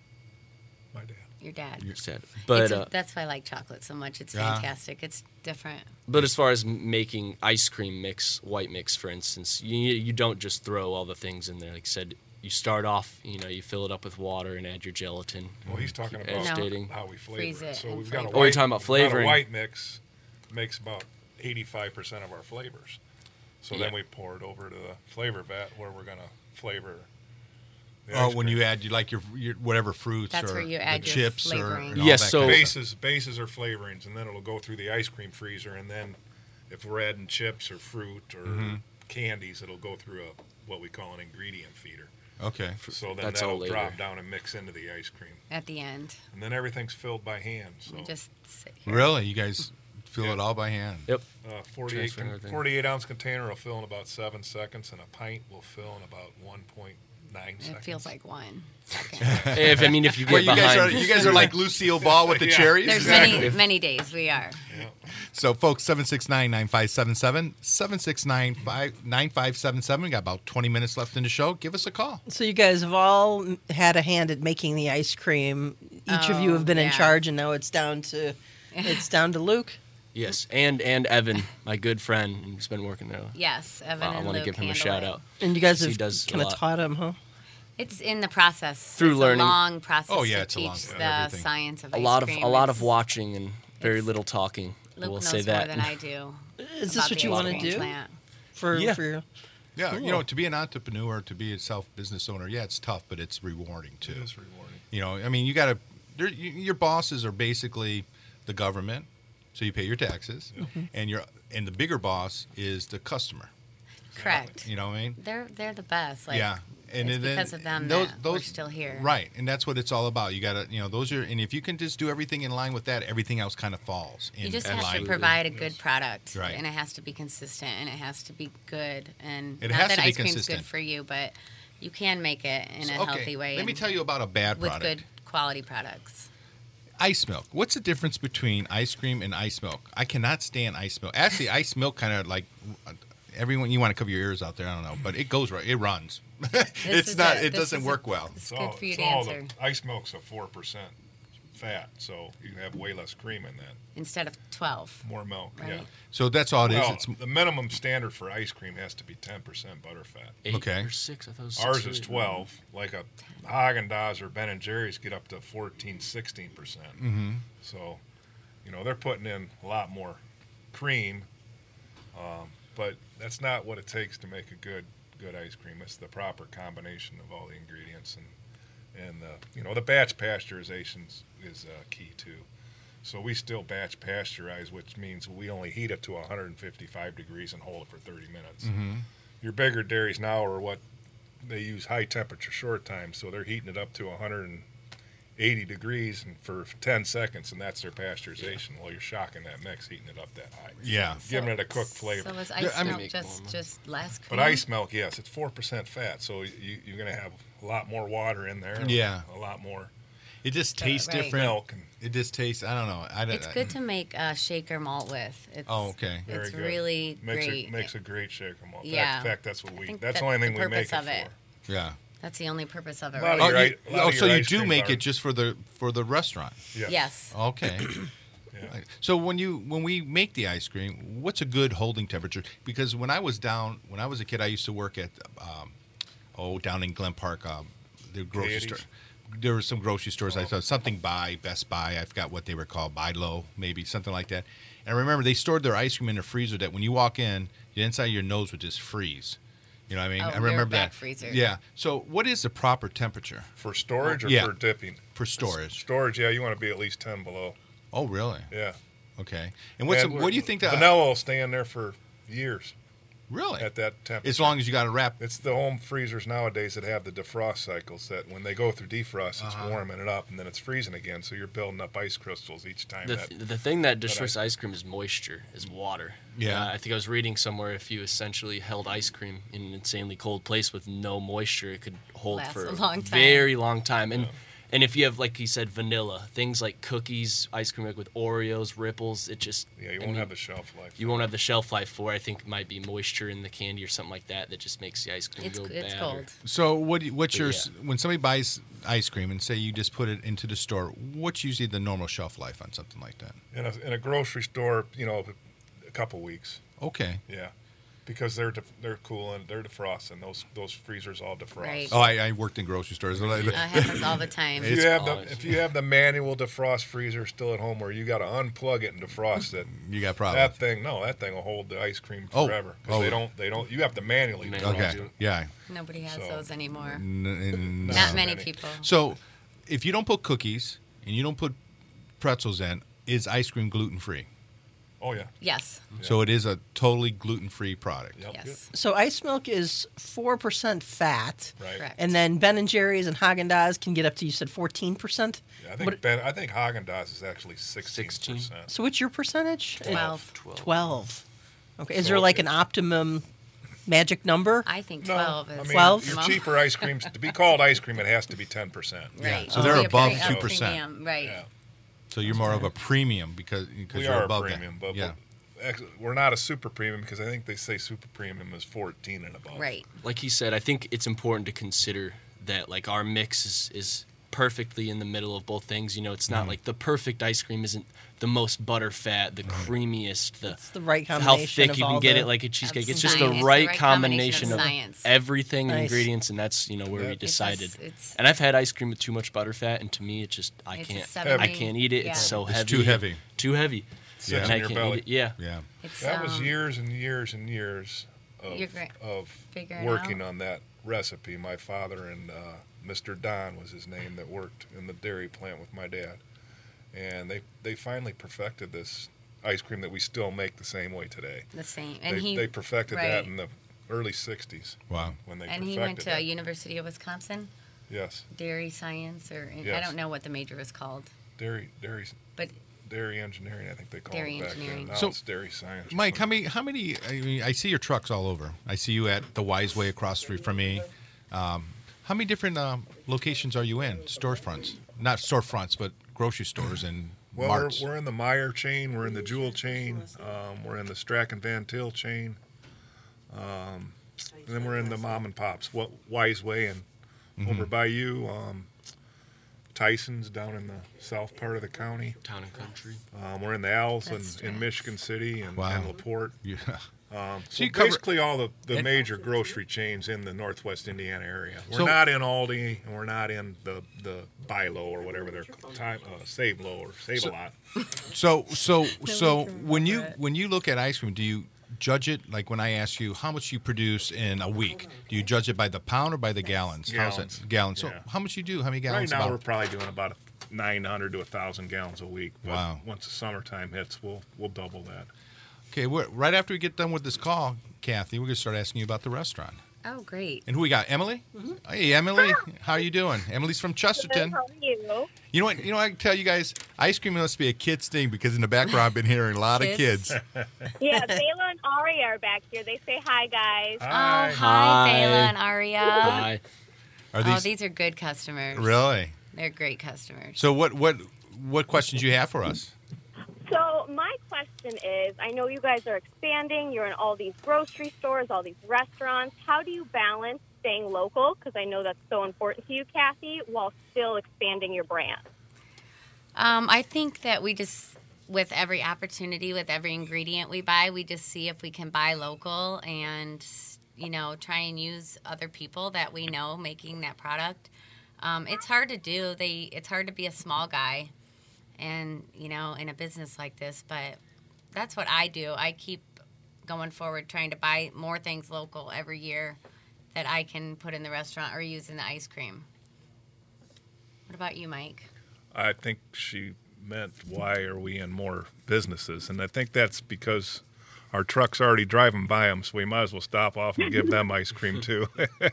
My dad. Your dad. You said. But It's a- uh, that's why I like chocolate so much. It's Yeah. fantastic. It's different. But as far as m- making ice cream mix, white mix, for instance, you you don't just throw all the things in there. Like I said, you start off, you know, you fill it up with water and add your gelatin. Well, he's talking Keep about agitating. how we flavor Freeze it. it So and we've got a flavor Oh, white, you're talking about we've got flavoring. A white mix makes about eighty-five percent of our flavors. So Yeah. then we pour it over to the flavor vat where we're going to flavor the Oh, ice when cream. you add you like your, your whatever fruits That's or where you the add your chips or flavoring. and all Yes, that so- kind of stuff. bases bases are flavorings, and then it'll go through the ice cream freezer, and then if we're adding chips or fruit or Mm-hmm. candies, it'll go through a what we call an ingredient feeder. Okay. So then That's all that'll later. drop down and mix into the ice cream, At the end, and then everything's filled by hand. So we just sit here. Really, you guys fill Yeah. it all by hand? Yep. uh, forty-eight, Transfer con- everything. forty-eight ounce container will fill in about seven seconds, and a pint will fill in about one point nine It seconds. feels like one. If I mean, if you get Well, you guys behind, are you guys are like Lucille Ball with the Yeah. cherries. There's Exactly. many many days we are. Yeah. So, folks, seven six nine, nine five seven seven, seven six nine, nine five seven seven. We got about twenty minutes left in the show. Give us a call. So you guys have all had a hand at making the ice cream. Each of you Oh, have been in yeah. charge, and now it's down to it's down to Luke. yes, and and Evan, my good friend, who's been working there. Yes, Evan Wow, I and want to Luke give him a handle shout it. out. And you guys He have does a kind of lot. taught him, huh? It's in the process. Through it's learning. a long process Oh, yeah, to it's a teach long- the everything. science of A ice lot of cream. a lot of It's- watching and very it's- little talking. Luke we'll knows say that. more than I do. Is this about what the you ice want to cream do plant. for Yeah. for your? Yeah, Cool. you know, to be an entrepreneur, to be a self business owner, yeah, it's tough, but it's rewarding too. It is rewarding. You know, I mean, you got to. Your bosses are basically the government, so you pay your taxes, and your and the bigger boss is the customer. Correct. You know what I mean? They're they're the best. Like, yeah, and it's then because of them those, that those, we're still here. Right, and that's what it's all about. You got to, you know, those are, and if you can just do everything in line with that, everything else kind of falls. In, You just in have line. to provide a good product, Right. and it has to be consistent, and it has to be good. And It not has that to be ice cream's consistent. good for you, but you can make it in a So, okay, healthy way. let me and tell you about a bad with product. good quality products. Ice milk. What's the difference between ice cream and ice milk? I cannot stand ice milk. Actually, ice milk kind of like everyone. You want to cover your ears out there. I don't know, but it goes right. It runs. it's is not. it. It This doesn't is work a- well. It's It's good all, for you it's to all answer. the ice milk's a four percent fat, so you can have way less cream in that. Instead of twelve. More milk, Right. yeah. So that's all it is. Well, It's the minimum standard for ice cream has to be ten percent butterfat. Eight Okay. or six? I thought it was Ours six or is eight. twelve. Like a Haagen-Dazs or Ben and Jerry's get up to fourteen, sixteen percent. Mhm. So, you know, they're putting in a lot more cream, um, but that's not what it takes to make a good good ice cream. It's the proper combination of all the ingredients, and and uh, you know, the batch pasteurization is uh, key too. So we still batch pasteurize, which means we only heat it to one hundred fifty-five degrees and hold it for thirty minutes. Mhm. Your bigger dairies now are what they use high temperature short time, so they're heating it up to one hundred eighty degrees and for ten seconds, and that's their pasteurization. Well, you're shocking that mix, heating it up that high. Yeah. Giving it a cooked flavor. So is ice milk just, just less cream? But ice milk, yes, it's four percent fat, so you, you're going to have a lot more water in there. Yeah. A lot more. It just tastes Right. different. Milk and- It just tastes. I don't know. I don't. It's good to make uh, shaker malt with. It's, Oh, okay. Very It's good. really makes great. A, makes a great shaker malt. Yeah. In fact, that's what I we. think That's that's the only thing the we make purpose it of it. for. Yeah. That's the only purpose of it, A lot right? of Oh, your you, i- a lot oh of so your you ice do creams make are- it just for the for the restaurant? Yes. Yes. Okay. Yeah. So when you when we make the ice cream, what's a good holding temperature? Because when I was down, when I was a kid, I used to work at um, oh down in Glen Park, um, the grocery Gaieties? store. There were some grocery stores. I saw something Buy, Best Buy. I forgot what they were called, Buy Low, maybe something like that. And I remember they stored their ice cream in a freezer that when you walk in, the inside of your nose would just freeze. You know what I mean? Oh, I your remember back that. freezer. Yeah. So what is the proper temperature For storage or Yeah. for dipping? for storage? Storage, yeah, you want to be at least ten below. Oh, really? Yeah. Okay. And what's the, what do you think that? vanilla will stay in there for years Really? at that temperature? As long as you got to wrap. It's the home freezers nowadays that have the defrost cycles that when they go through defrost, it's Uh-huh. warming it up and then it's freezing again. So you're building up ice crystals each time. The, that, th- the thing that that destroys ice- ice cream is moisture, is water. Yeah. Uh, I think I was reading somewhere if you essentially held ice cream in an insanely cold place with no moisture, it could hold Last for a long time. very long time. And and if you have, like you said, vanilla, things like cookies, ice cream like with Oreos, Ripples, it just yeah, you I won't mean, have the shelf life. you won't have the shelf life for. I think it might be moisture in the candy or something like that that just makes the ice cream It's, go it's bad. or- cold. So what? do you- What's But your yeah. when somebody buys ice cream and say you just put it into the store? What's usually the normal shelf life on something like that? In a, in a grocery store, you know, a couple weeks. Okay. Yeah. Because they're def- they're cooling, they're defrosting. Those those freezers all defrost. Right. Oh, I, I worked in grocery stores. Uh, happens all the time. If you It's have the always- if you have the manual defrost freezer still at home where you got to unplug it and defrost it, You got problems. that thing no, that thing will hold the ice cream Oh. forever. 'Cause Oh. they don't they don't you have to manually Manually. defrost Okay. it. Yeah. Nobody has So- those anymore. N- n- Not No. many Many. people. So, if you don't put cookies and you don't put pretzels in, is ice cream gluten free? Oh yeah. Yes. So it is a totally gluten free product. Yep. Yes. So ice milk is four percent fat, Right. Correct. and then Ben and Jerry's and Haagen Dazs can get up to, you said fourteen percent. Yeah, I think Ben I think Haagen Dazs is actually sixteen percent. So what's your percentage? Twelve. Twelve. Okay. Is So there like it- an optimum magic number? I think No, twelve I is mean, Twelve? your cheaper ice creams to be called ice cream, it has to be ten percent. Right. So they're Be a above pre- a two percent. premium, Right. Yeah. So you're more of a premium because because We you're are a above premium, that. but yeah. but actually, we're not a super premium because I think they say super premium is fourteen and above. Right. Like he said, I think it's important to consider that like our mix is, is perfectly in the middle of both things. You know, it's not Mhm. like the perfect ice cream isn't the most butter fat, the creamiest, the It's the right how combination thick of you can all get the- it like a cheesecake. That's It's just science. the It's the right, right combination combination of of science. everything and Nice. ingredients, and that's you know where we It's decided. just- it's- and I've had ice cream with too much butter fat, and to me, it just I It's a can't seventy- I can't eat it. yeah. It's so It's heavy. too heavy. Too heavy. Sits and in I your can't belly. eat it. Yeah. Yeah. It's, That was um, years and years and years of, You're great. of Figuring working out. on that recipe. My father and uh, Mister Don was his name that worked in the dairy plant with my dad. And they, they finally perfected this ice cream that we still make the same way today. the same. And they, he they perfected right. that in the early sixties. Wow. When they and perfected he went to that. University of Wisconsin, Yes. dairy science, or I Yes. don't know what the major was called, Dairy, dairy, but dairy engineering, I think they call Dairy it back engineering. then. Now So, it's dairy science. or Mike, how something. many? How many? I mean, I see your trucks all over. I see you at the Wise Way across the street from me. Um, how many different um, locations are you in? Storefronts, not storefronts, but grocery stores and Well, marts. we're, we're in the Meyer chain, we're in the Jewel chain, um, we're in the Strachan Van Til chain, um, and then we're in the mom and pops, what Wise Way, and Mhm. over by you, um, Tyson's down in the south part of the county. Town and Country. Um, we're in the Al's in, That's in nice. Michigan City and, Wow. and LaPorte. Yeah. Um, So so you cover- basically all the, the and- major grocery chains in the Northwest Indiana area. We're So- not in Aldi, and we're not in the, the Buy Low or whatever they're time uh, Save Low or Save So- a Lot. So so so we can when you remember it. when you look at ice cream, do you judge it like when I ask you how much you produce in a week? Do you judge it by the pound or by the gallons? How's Gallons. it? Gallons. So Yeah. how much you do? How many Right gallons? now about? we're probably doing about nine hundred to one thousand gallons a week. But Wow. once the summertime hits, we'll we'll double that. Okay, we're, right after we get done with this call, Kathy, we're gonna start asking you about the restaurant. Oh, great. And who we got? Emily. Mm-hmm. Hey, Emily, how you doing? Emily's from Chesterton. How are you? You know what? You know I can tell you guys, ice cream must be a kid's thing because in the background I've been hearing a lot of Kids. kids. Yeah, Bayla and Ari are back here. They say hi, guys. Oh, Hi. hi, Hi. Bayla and Aria. Hi. Are Oh, these these are good customers. really? They're great customers. So what what what questions you have for us? So my question is, I know you guys are expanding. You're in all these grocery stores, all these restaurants. How do you balance staying local, because I know that's so important to you, Kathy, while still expanding your brand? Um, I think that we just, with every opportunity, with every ingredient we buy, we just see if we can buy local and, you know, try and use other people that we know making that product. Um, it's hard to do. They, it's hard to be a small guy and, you know, in a business like this, but that's what I do. I keep going forward trying to buy more things local every year that I can put in the restaurant or use in the ice cream. What about you, Mike? I think she meant why are we in more businesses, and I think that's because our truck's already driving by them, so we might as well stop off and give them ice cream too.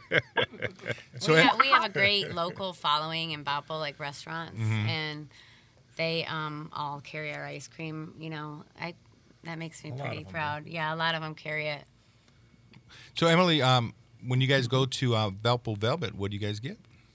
So we, Em- have, we have a great local following in Valpo, like restaurants, Mm-hmm. and they um, all carry our ice cream. You know, I that makes me A lot pretty of 'em proud. Yeah, a lot of them carry it. So Emily, um, when you guys go to uh, Valpo Velvet, what do you guys get?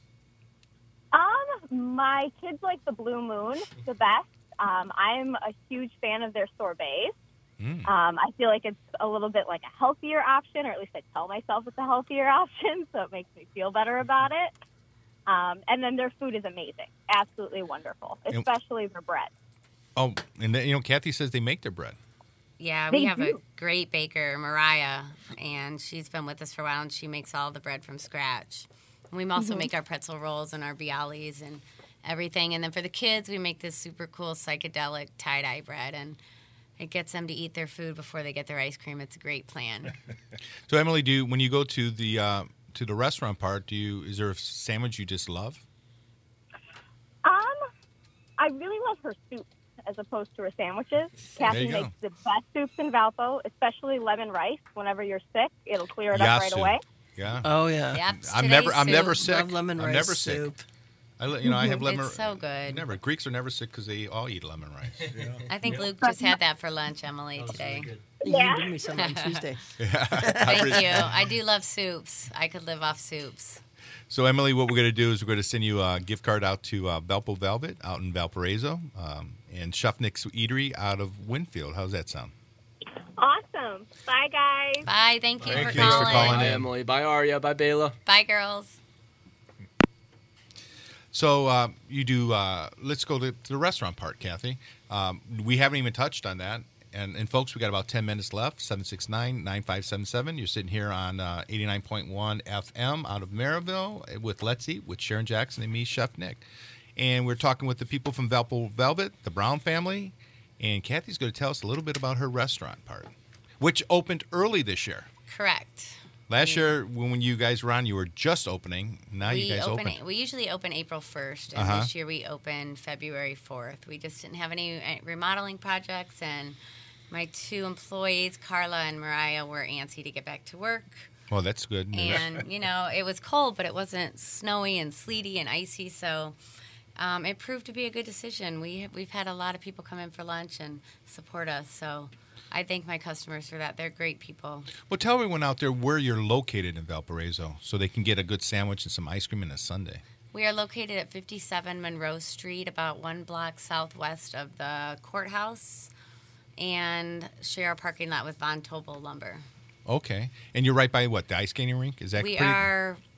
Um, my kids like the Blue Moon the best. Um, I'm a huge fan of their sorbets. Mm. Um, I feel like it's a little bit like a healthier option, or at least I tell myself it's a healthier option, so it makes me feel better about it. Um, and then their food is amazing, absolutely wonderful, And- especially their bread. Oh, and then, you know, Kathy says they make their bread. Yeah, They we have do. a great baker, Mariah, and she's been with us for a while, and she makes all the bread from scratch. And we also Mm-hmm. make our pretzel rolls and our bialys and everything. And then for the kids, we make this super cool psychedelic tie-dye bread, and it gets them to eat their food before they get their ice cream. It's a great plan. So Emily, do you, when you go to the uh, to the restaurant part, do you is there a sandwich you just love? Um, I really love her soup as opposed to her sandwiches. Kathy you go. makes the best soups in Valpo, especially lemon rice. Whenever you're sick, it'll clear it up right Yasu. away. Yeah. Oh yeah. Yep, I'm today's never I'm soup. never sick. Love lemon I'm rice never sick. soup. I, li- you know, I have lemon. It's so good. Never. Greeks are never sick because they all eat lemon rice. I think Luke just had that for lunch, Emily, today. You Yeah. can give me some on Tuesday. Thank you. I do love soups. I could live off soups. So Emily, what we're going to do is we're going to send you a gift card out to uh, Valpo Velvet out in Valparaiso, um, and Chef Nick's Eatery out of Winfield. How's that sound? Awesome. Bye, guys. Bye. Thank you Thank for you. Thanks for calling. calling Bye, in. Emily. Bye, Aria. Bye, Bayla. Bye, girls. So uh, you do. Uh, let's go to the restaurant part, Kathy. Um, we haven't even touched on that. And, and folks, we got about ten minutes left. seven six nine, nine five seven seven. You're sitting here on uh, eighty-nine point one F M out of Maryville with Let's Eat with Sharon Jackson and me, Chef Nick. And we're talking with the people from Valpo Velvet, the Brown family. And Kathy's going to tell us a little bit about her restaurant part, which opened early this year. Correct. Last year, when you guys were on, you were just opening. Now we you guys open. open. We usually open April first, and Uh-huh. this year we opened February fourth. We just didn't have any uh, remodeling projects, and my two employees, Carla and Mariah, were antsy to get back to work. Well, that's good news. And you know, it was cold, but it wasn't snowy and sleety and icy, so um, it proved to be a good decision. We we've had a lot of people come in for lunch and support us, so I thank my customers for that. They're great people. Well, tell everyone out there where you're located in Valparaiso so they can get a good sandwich and some ice cream and a sundae. We are located at fifty-seven Monroe Street, about one block southwest of the courthouse, and share a parking lot with Von Tobel Lumber. Okay. And you're right by what, the ice skating rink? Is that We pretty? are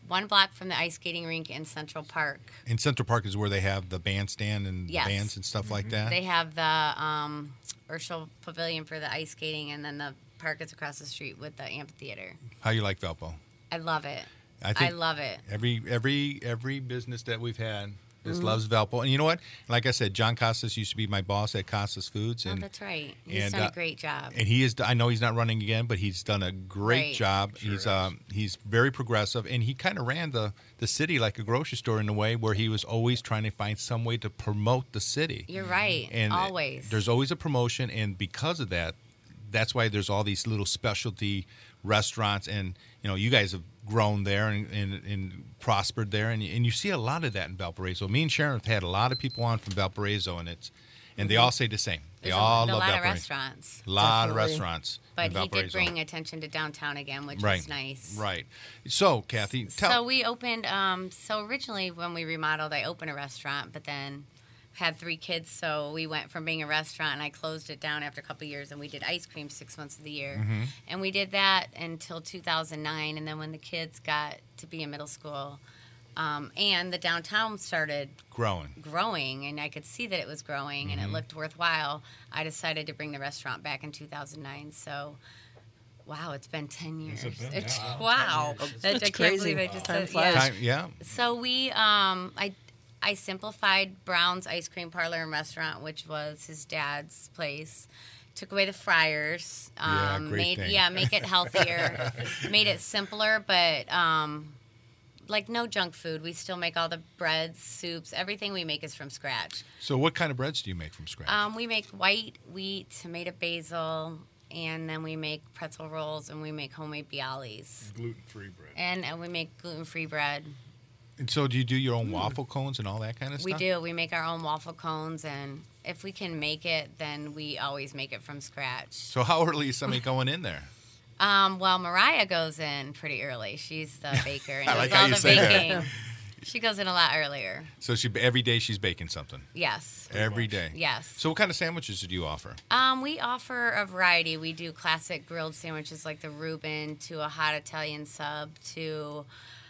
one block from the ice skating rink in Central Park. In Central Park is where they have the bandstand and Yes. bands and stuff like that. They have the um, Urshel Pavilion for the ice skating, and then the park is across the street with the amphitheater. How you like Valpo? I love it. I think I love it. Every every every business that we've had just Mhm. loves Valpo, and you know what? Like I said, John Costas used to be my boss at Costas Foods, Oh, and that's right. He's and, done uh, a great job. And he is. I know he's not running again, but he's done a great Right. job. he's um he's very progressive, and he kind of ran the the city like a grocery store in a way where he was always trying to find some way to promote the city. You're right. And Always. there's always a promotion, and because of that, that's why there's all these little specialty restaurants, and you know, you guys have grown there and, and, and prospered there, and, and you see a lot of that in Valparaiso. Me and Sharon have had a lot of people on from Valparaiso, and it's and they Mhm. all say the same. They There's all a, love a lot of Valparaiso. restaurants. A lot of Definitely. restaurants. But in he did Valparaiso. bring attention to downtown again, which right. was nice. Right. So, Kathy, tell. So we opened. Um, so originally, when we remodeled, I opened a restaurant, but then had three kids, so we went from being a restaurant, and I closed it down after a couple of years, and we did ice cream six months of the year, Mhm. and we did that until two thousand nine, and then when the kids got to be in middle school, um, and the downtown started growing. growing, and I could see that it was growing, and Mhm. it looked worthwhile, I decided to bring the restaurant back in two thousand nine. So. Wow, it's been ten years. Has it been? It's- Yeah. wow, That's That- I crazy. can't believe I just Time said flies. yeah. Time- yeah. So we, um, I, I simplified Brown's Ice Cream Parlor and Restaurant, which was his dad's place. Took away the fryers. Yeah, Um, great made thing. yeah, make it healthier. Made it simpler, but um, like no junk food. We still make all the breads, soups, everything we make is from scratch. So, what kind of breads do you make from scratch? Um, we make white wheat, tomato basil, and then we make pretzel rolls, and we make homemade bialys. Gluten-free bread. And, and we make gluten-free bread. And so, do you do your own waffle cones and all that kind of We stuff? do. We make our own waffle cones, and if we can make it, then we always make it from scratch. So, how early is somebody going in there? Um, well, Mariah goes in pretty early. She's the baker and I does like how all you the say that. baking. She goes in a lot earlier. So, she every day she's baking something. Yes. Every day. Yes. So, what kind of sandwiches do you offer? Um, we offer a variety. We do classic grilled sandwiches like the Reuben, to a hot Italian sub, to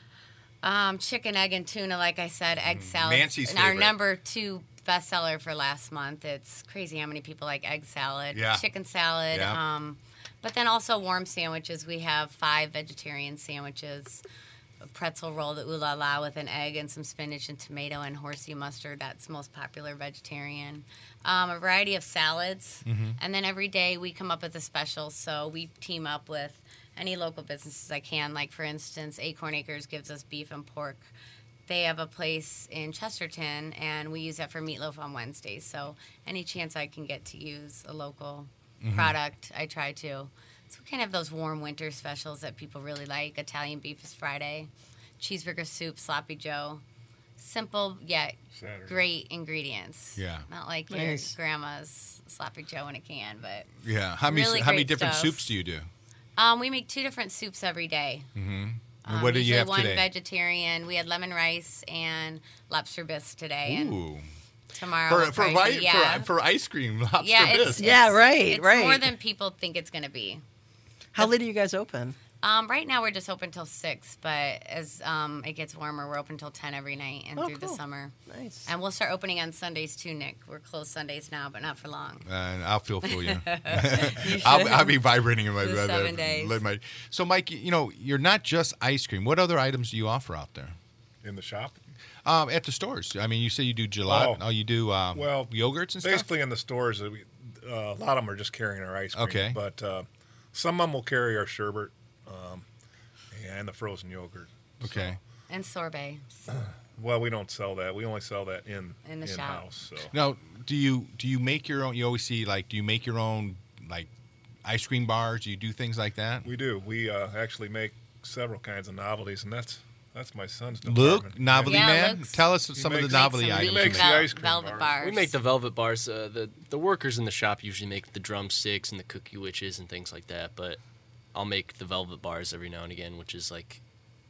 um, chicken, egg, and tuna. Like I said, egg salad. Nancy's and our favorite. number two bestseller for last month. It's crazy how many people like egg salad, Yeah. chicken salad. Yeah. Um, but then also warm sandwiches. We have five vegetarian sandwiches. A pretzel roll that ooh la la with an egg and some spinach and tomato and horsey mustard. That's most popular vegetarian. Um, a variety of salads. Mhm. And then every day we come up with a special. So we team up with any local businesses I can. Like, for instance, Acorn Acres gives us beef and pork. They have a place in Chesterton, and we use that for meatloaf on Wednesdays. So any chance I can get to use a local Mhm. product, I try to. So we kind of have those warm winter specials that people really like. Italian beef is Friday. Cheeseburger soup, Sloppy Joe. Simple yet Saturday. great ingredients. Yeah. Not like Nice. your grandma's Sloppy Joe in a can, but Yeah. How many really how many great different stuff. soups do you do? Um, we make two different soups every day. Mm-hmm. Um, And what do you usually have one today? vegetarian. We had lemon rice and lobster bisque today. And Ooh. tomorrow For will for, probably ri- be- yeah. for for ice cream, lobster yeah, it's, bisque. it's- It's more than people think it's going to be. How late are you guys open? Um, right now we're just open till six, but as um, it gets warmer, we're open till ten every night and Oh, through the cool. summer. Nice. And we'll start opening on Sundays too, Nick. We're closed Sundays now, but not for long. Uh, I'll feel for you. You I'll, should. I'll be vibrating in my The uh, seven days. let my- So, Mike, you know, you're not just ice cream. What other items do you offer out there? In the shop? Um, at the stores. I mean, you say you do gelato. Oh. Oh, you do um, Well, yogurts and stuff? basically in the stores, uh, we, uh, a lot of them are just carrying our ice cream. Okay. But uh, some of them will carry our sherbet um, and the frozen yogurt. Okay. And sorbet. Well, we don't sell that. We only sell that in In the shop. house. So Now, do you do you make your own? You always see like, do you make your own like ice cream bars? Do you do things like that? we do. We uh, actually make several kinds of novelties, and that's that's my son's Luke, department. novelty Yeah, man, Luke's- tell us He some of the makes- novelty he items. makes you the make. ice cream velvet bars. We make the velvet bars. Uh, the the workers in the shop usually make the drumsticks and the cookie witches and things like that. But I'll make the velvet bars every now and again, which is like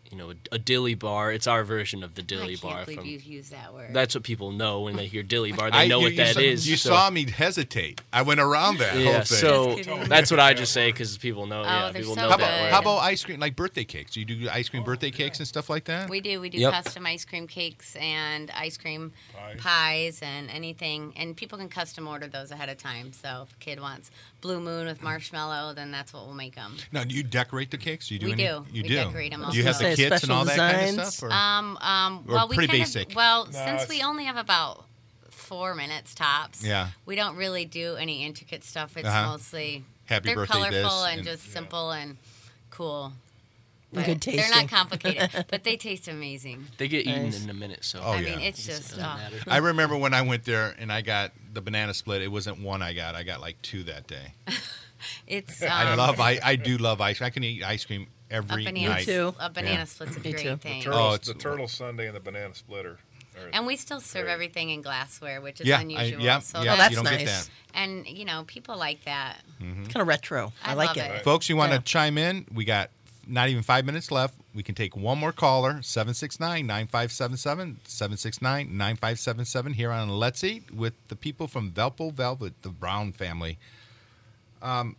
you know, a, a dilly bar. It's our version of the I dilly can't bar. believe From, you use that word. that's what people know when they hear dilly bar. They I- know you- what you that saw- is. You so- saw me hesitate. I went around that Yeah, whole thing. so Just kidding. that's what I just say because people know. Oh, yeah, they're people so know How that about, word. how about ice cream, like birthday cakes? Do you do ice cream birthday cakes and stuff like that? We do. We do Yep. custom ice cream cakes and ice cream Pies. pies and anything. And people can custom order those ahead of time. So if a kid wants Blue Moon with marshmallow, then that's what we'll make them. Now, do you decorate the cakes? Do you do We any, do. You We do. decorate 'em Do you have also. the Say kits and special all that kind of designs? stuff? Or? Um, um, Or well, we pretty kind basic? Of, well, No, since it's- we only have about four minutes tops, Yeah. we don't really do any intricate stuff. It's Uh-huh. mostly Happy they're birthday colorful this and, and- just simple and cool. And But good They're tasting. not complicated, but they taste amazing. They get eaten Nice. in a minute, so Oh, I yeah. mean, it's it just doesn't oh. matter. I remember when I went there and I got the banana split. It wasn't one I got. I got like two that day. It's um, I love. I, I do love ice. I can eat ice cream a every banana. night. too. A banana Yeah. split's a Me great too. thing. Turtle, Oh, it's- the turtle sundae and the banana splitter. are- And we still serve Great. everything in glassware, which is Yeah, I, unusual. yeah, so yeah. Oh, that's you don't nice. get that. And you know, people like that. Kind of retro. I, I like love it. it. Folks, you want to Yeah. chime in? We got not even five minutes left. We can take one more caller, seven six nine, nine five seven seven, seven six nine, nine five seven seven here on Let's Eat with the people from Velpo Velvet, the Brown family. Um,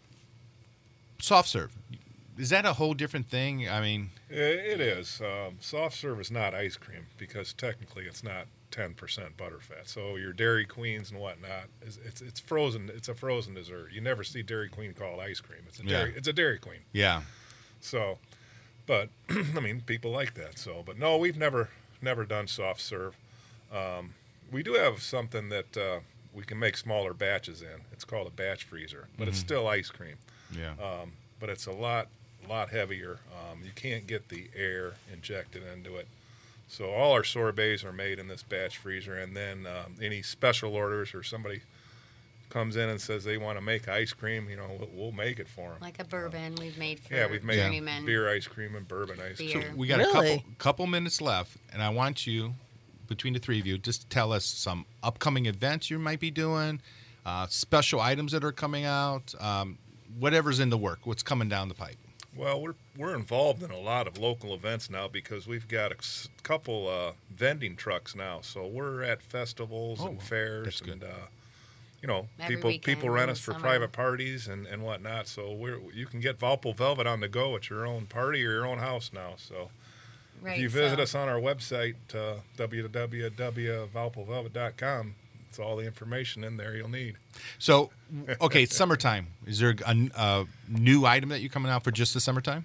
soft serve. Is that a whole different thing? I mean, I- It is. Um, soft serve is not ice cream because technically it's not ten percent butterfat. So your Dairy Queens and whatnot, is it's it's frozen. It's a frozen dessert. You never see Dairy Queen called ice cream. It's a Yeah. Dairy. It's a Dairy Queen. yeah. So, but I mean, people like that. So, but no, we've never never done soft serve. Um, we do have something that uh, we can make smaller batches in. It's called a batch freezer, but it's Mhm. still ice cream. Yeah. Um, but it's a lot lot heavier. Um, you can't get the air injected into it. So all our sorbets are made in this batch freezer, and then um, any special orders or somebody comes in and says they want to make ice cream, you know, we'll, we'll make it for them. Like a bourbon we've made for Yeah, we've made journeymen. beer ice cream and bourbon ice Beer. cream. We got a Really? couple couple minutes left, and I want you, between the three of you, just tell us some upcoming events you might be doing, uh, special items that are coming out, um, whatever's in the work, what's coming down the pipe. Well, we're we're involved in a lot of local events now because we've got a s- couple uh, vending trucks now. So we're at festivals Oh, and wow. fairs, That's good. and uh, you know, Every people weekend people in rent the us for summer. private parties and, and whatnot. So we're you can get Valpo Velvet on the go at your own party or your own house now. So Right, if you visit so- us on our website, uh, w w w dot valpo velvet dot com, it's all the information in there you'll need. So, okay, it's summertime. Is there a, a new item that you're coming out for just the summertime?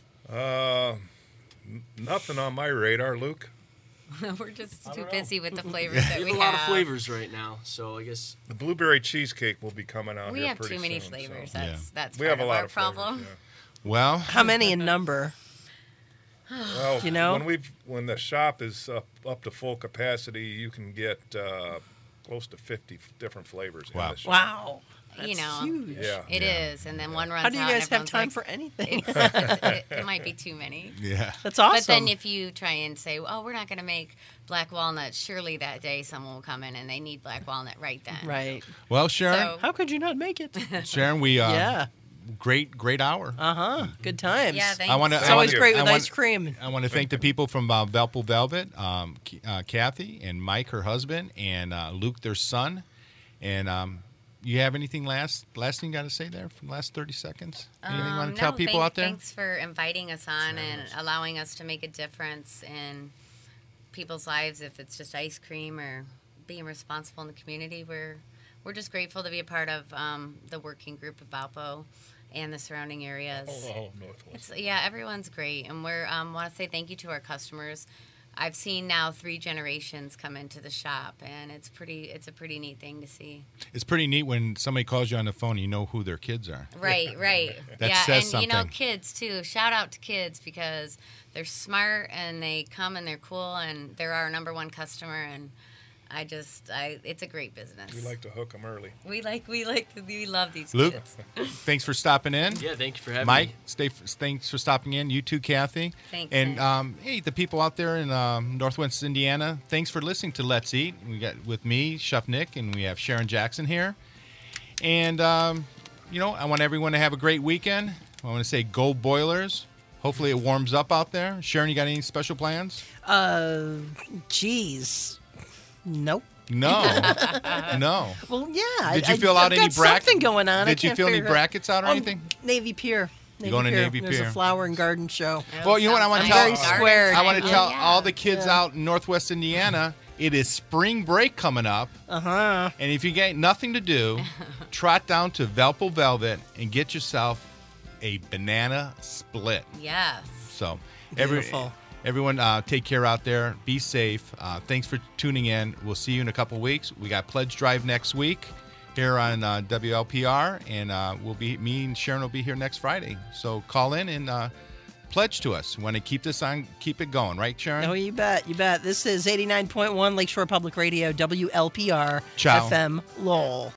Uh, n- nothing on my radar, Luke. We're just too busy with the flavors that We we have a lot of have. flavors right now, so I guess The blueberry cheesecake will be coming out We here have pretty too many soon, flavors. so- That's that's We part have a of lot our of flavors, problem. Well, How many in number? Well, You know? when we when the shop is up up to full capacity, you can get uh, close to fifty f- different flavors. Wow. In the shop. Wow. you That's know, huge. Yeah. it is. And then one runs How do you out guys and have everyone's time like, for anything? It's, it, it might be too many. yeah. That's awesome. But then if you try and say, oh, we're not going to make black walnut, surely that day someone will come in and they need black walnut right then. right. Well, Sharon, So- How could you not make it? Sharon, we uh, yeah. great great hour. Uh huh. Good times. Yeah, thanks. I want to. It's always great with I ice want, cream. I want to thank the people from uh, Velpo Velvet, um, K- uh, Kathy and Mike, her husband, and uh, Luke, their son. And um, you have anything last last thing you got to say there from the last thirty seconds? Anything you Um, want to tell no, people thank- out there? Thanks for inviting us on and allowing us to make a difference in people's lives. If it's just ice cream or being responsible in the community, we're we're just grateful to be a part of um, the working group of Valpo and the surrounding areas. Oh, oh, Northwest. It's, yeah, everyone's great, and we're um, want to say thank you to our customers. I've seen now three generations come into the shop, and it's pretty. It's a pretty neat thing to see. It's pretty neat when somebody calls you on the phone and you know who their kids are. Right, right. That yeah, says and you know, something. kids too. Shout out to kids because they're smart and they come and they're cool and they're our number one customer. And I just, I, it's a great business. We like to hook them early. we like, we like, we love these Luke, kids. thanks for stopping in. yeah. Thank you for having Mike, me. stay. Thanks for stopping in. You too, Kathy. Thanks, And Ed. um, hey, the people out there in um, Northwest Indiana, thanks for listening to Let's Eat. We got with me, Chef Nick, and we have Sharon Jackson here. And um, you know, I want everyone to have a great weekend. I want to say, go Boilers, hopefully it warms up out there. Sharon, you got any special plans? Uh, geez, nope. No, no. Well, yeah. Did you I, fill I've out got any brackets? Something going on. I Did you can't fill any figure it out. brackets out or Oh, anything? Navy Pier. Navy going to Pier. Navy There's Pier. a flower and garden show. Well, you know what I want to I'm tell. very squared. I want to tell Yeah. all the kids Yeah. out in Northwest Indiana. It is spring break coming up. Uh huh. And if you got nothing to do, trot down to Valpo Velvet and get yourself a banana split. Yes. So, every, Beautiful. everyone, uh, take care out there. Be safe. Uh, thanks for tuning in. We'll see you in a couple weeks. We got Pledge Drive next week here on uh, W L P R, and uh, we'll be me and Sharon will be here next Friday. So call in and uh, pledge to us. Want to keep this on, keep it going, right, Sharon? Oh, you bet. You bet. This is eighty-nine point one Lakeshore Public Radio, W L P R, Ciao. F M, Lowell.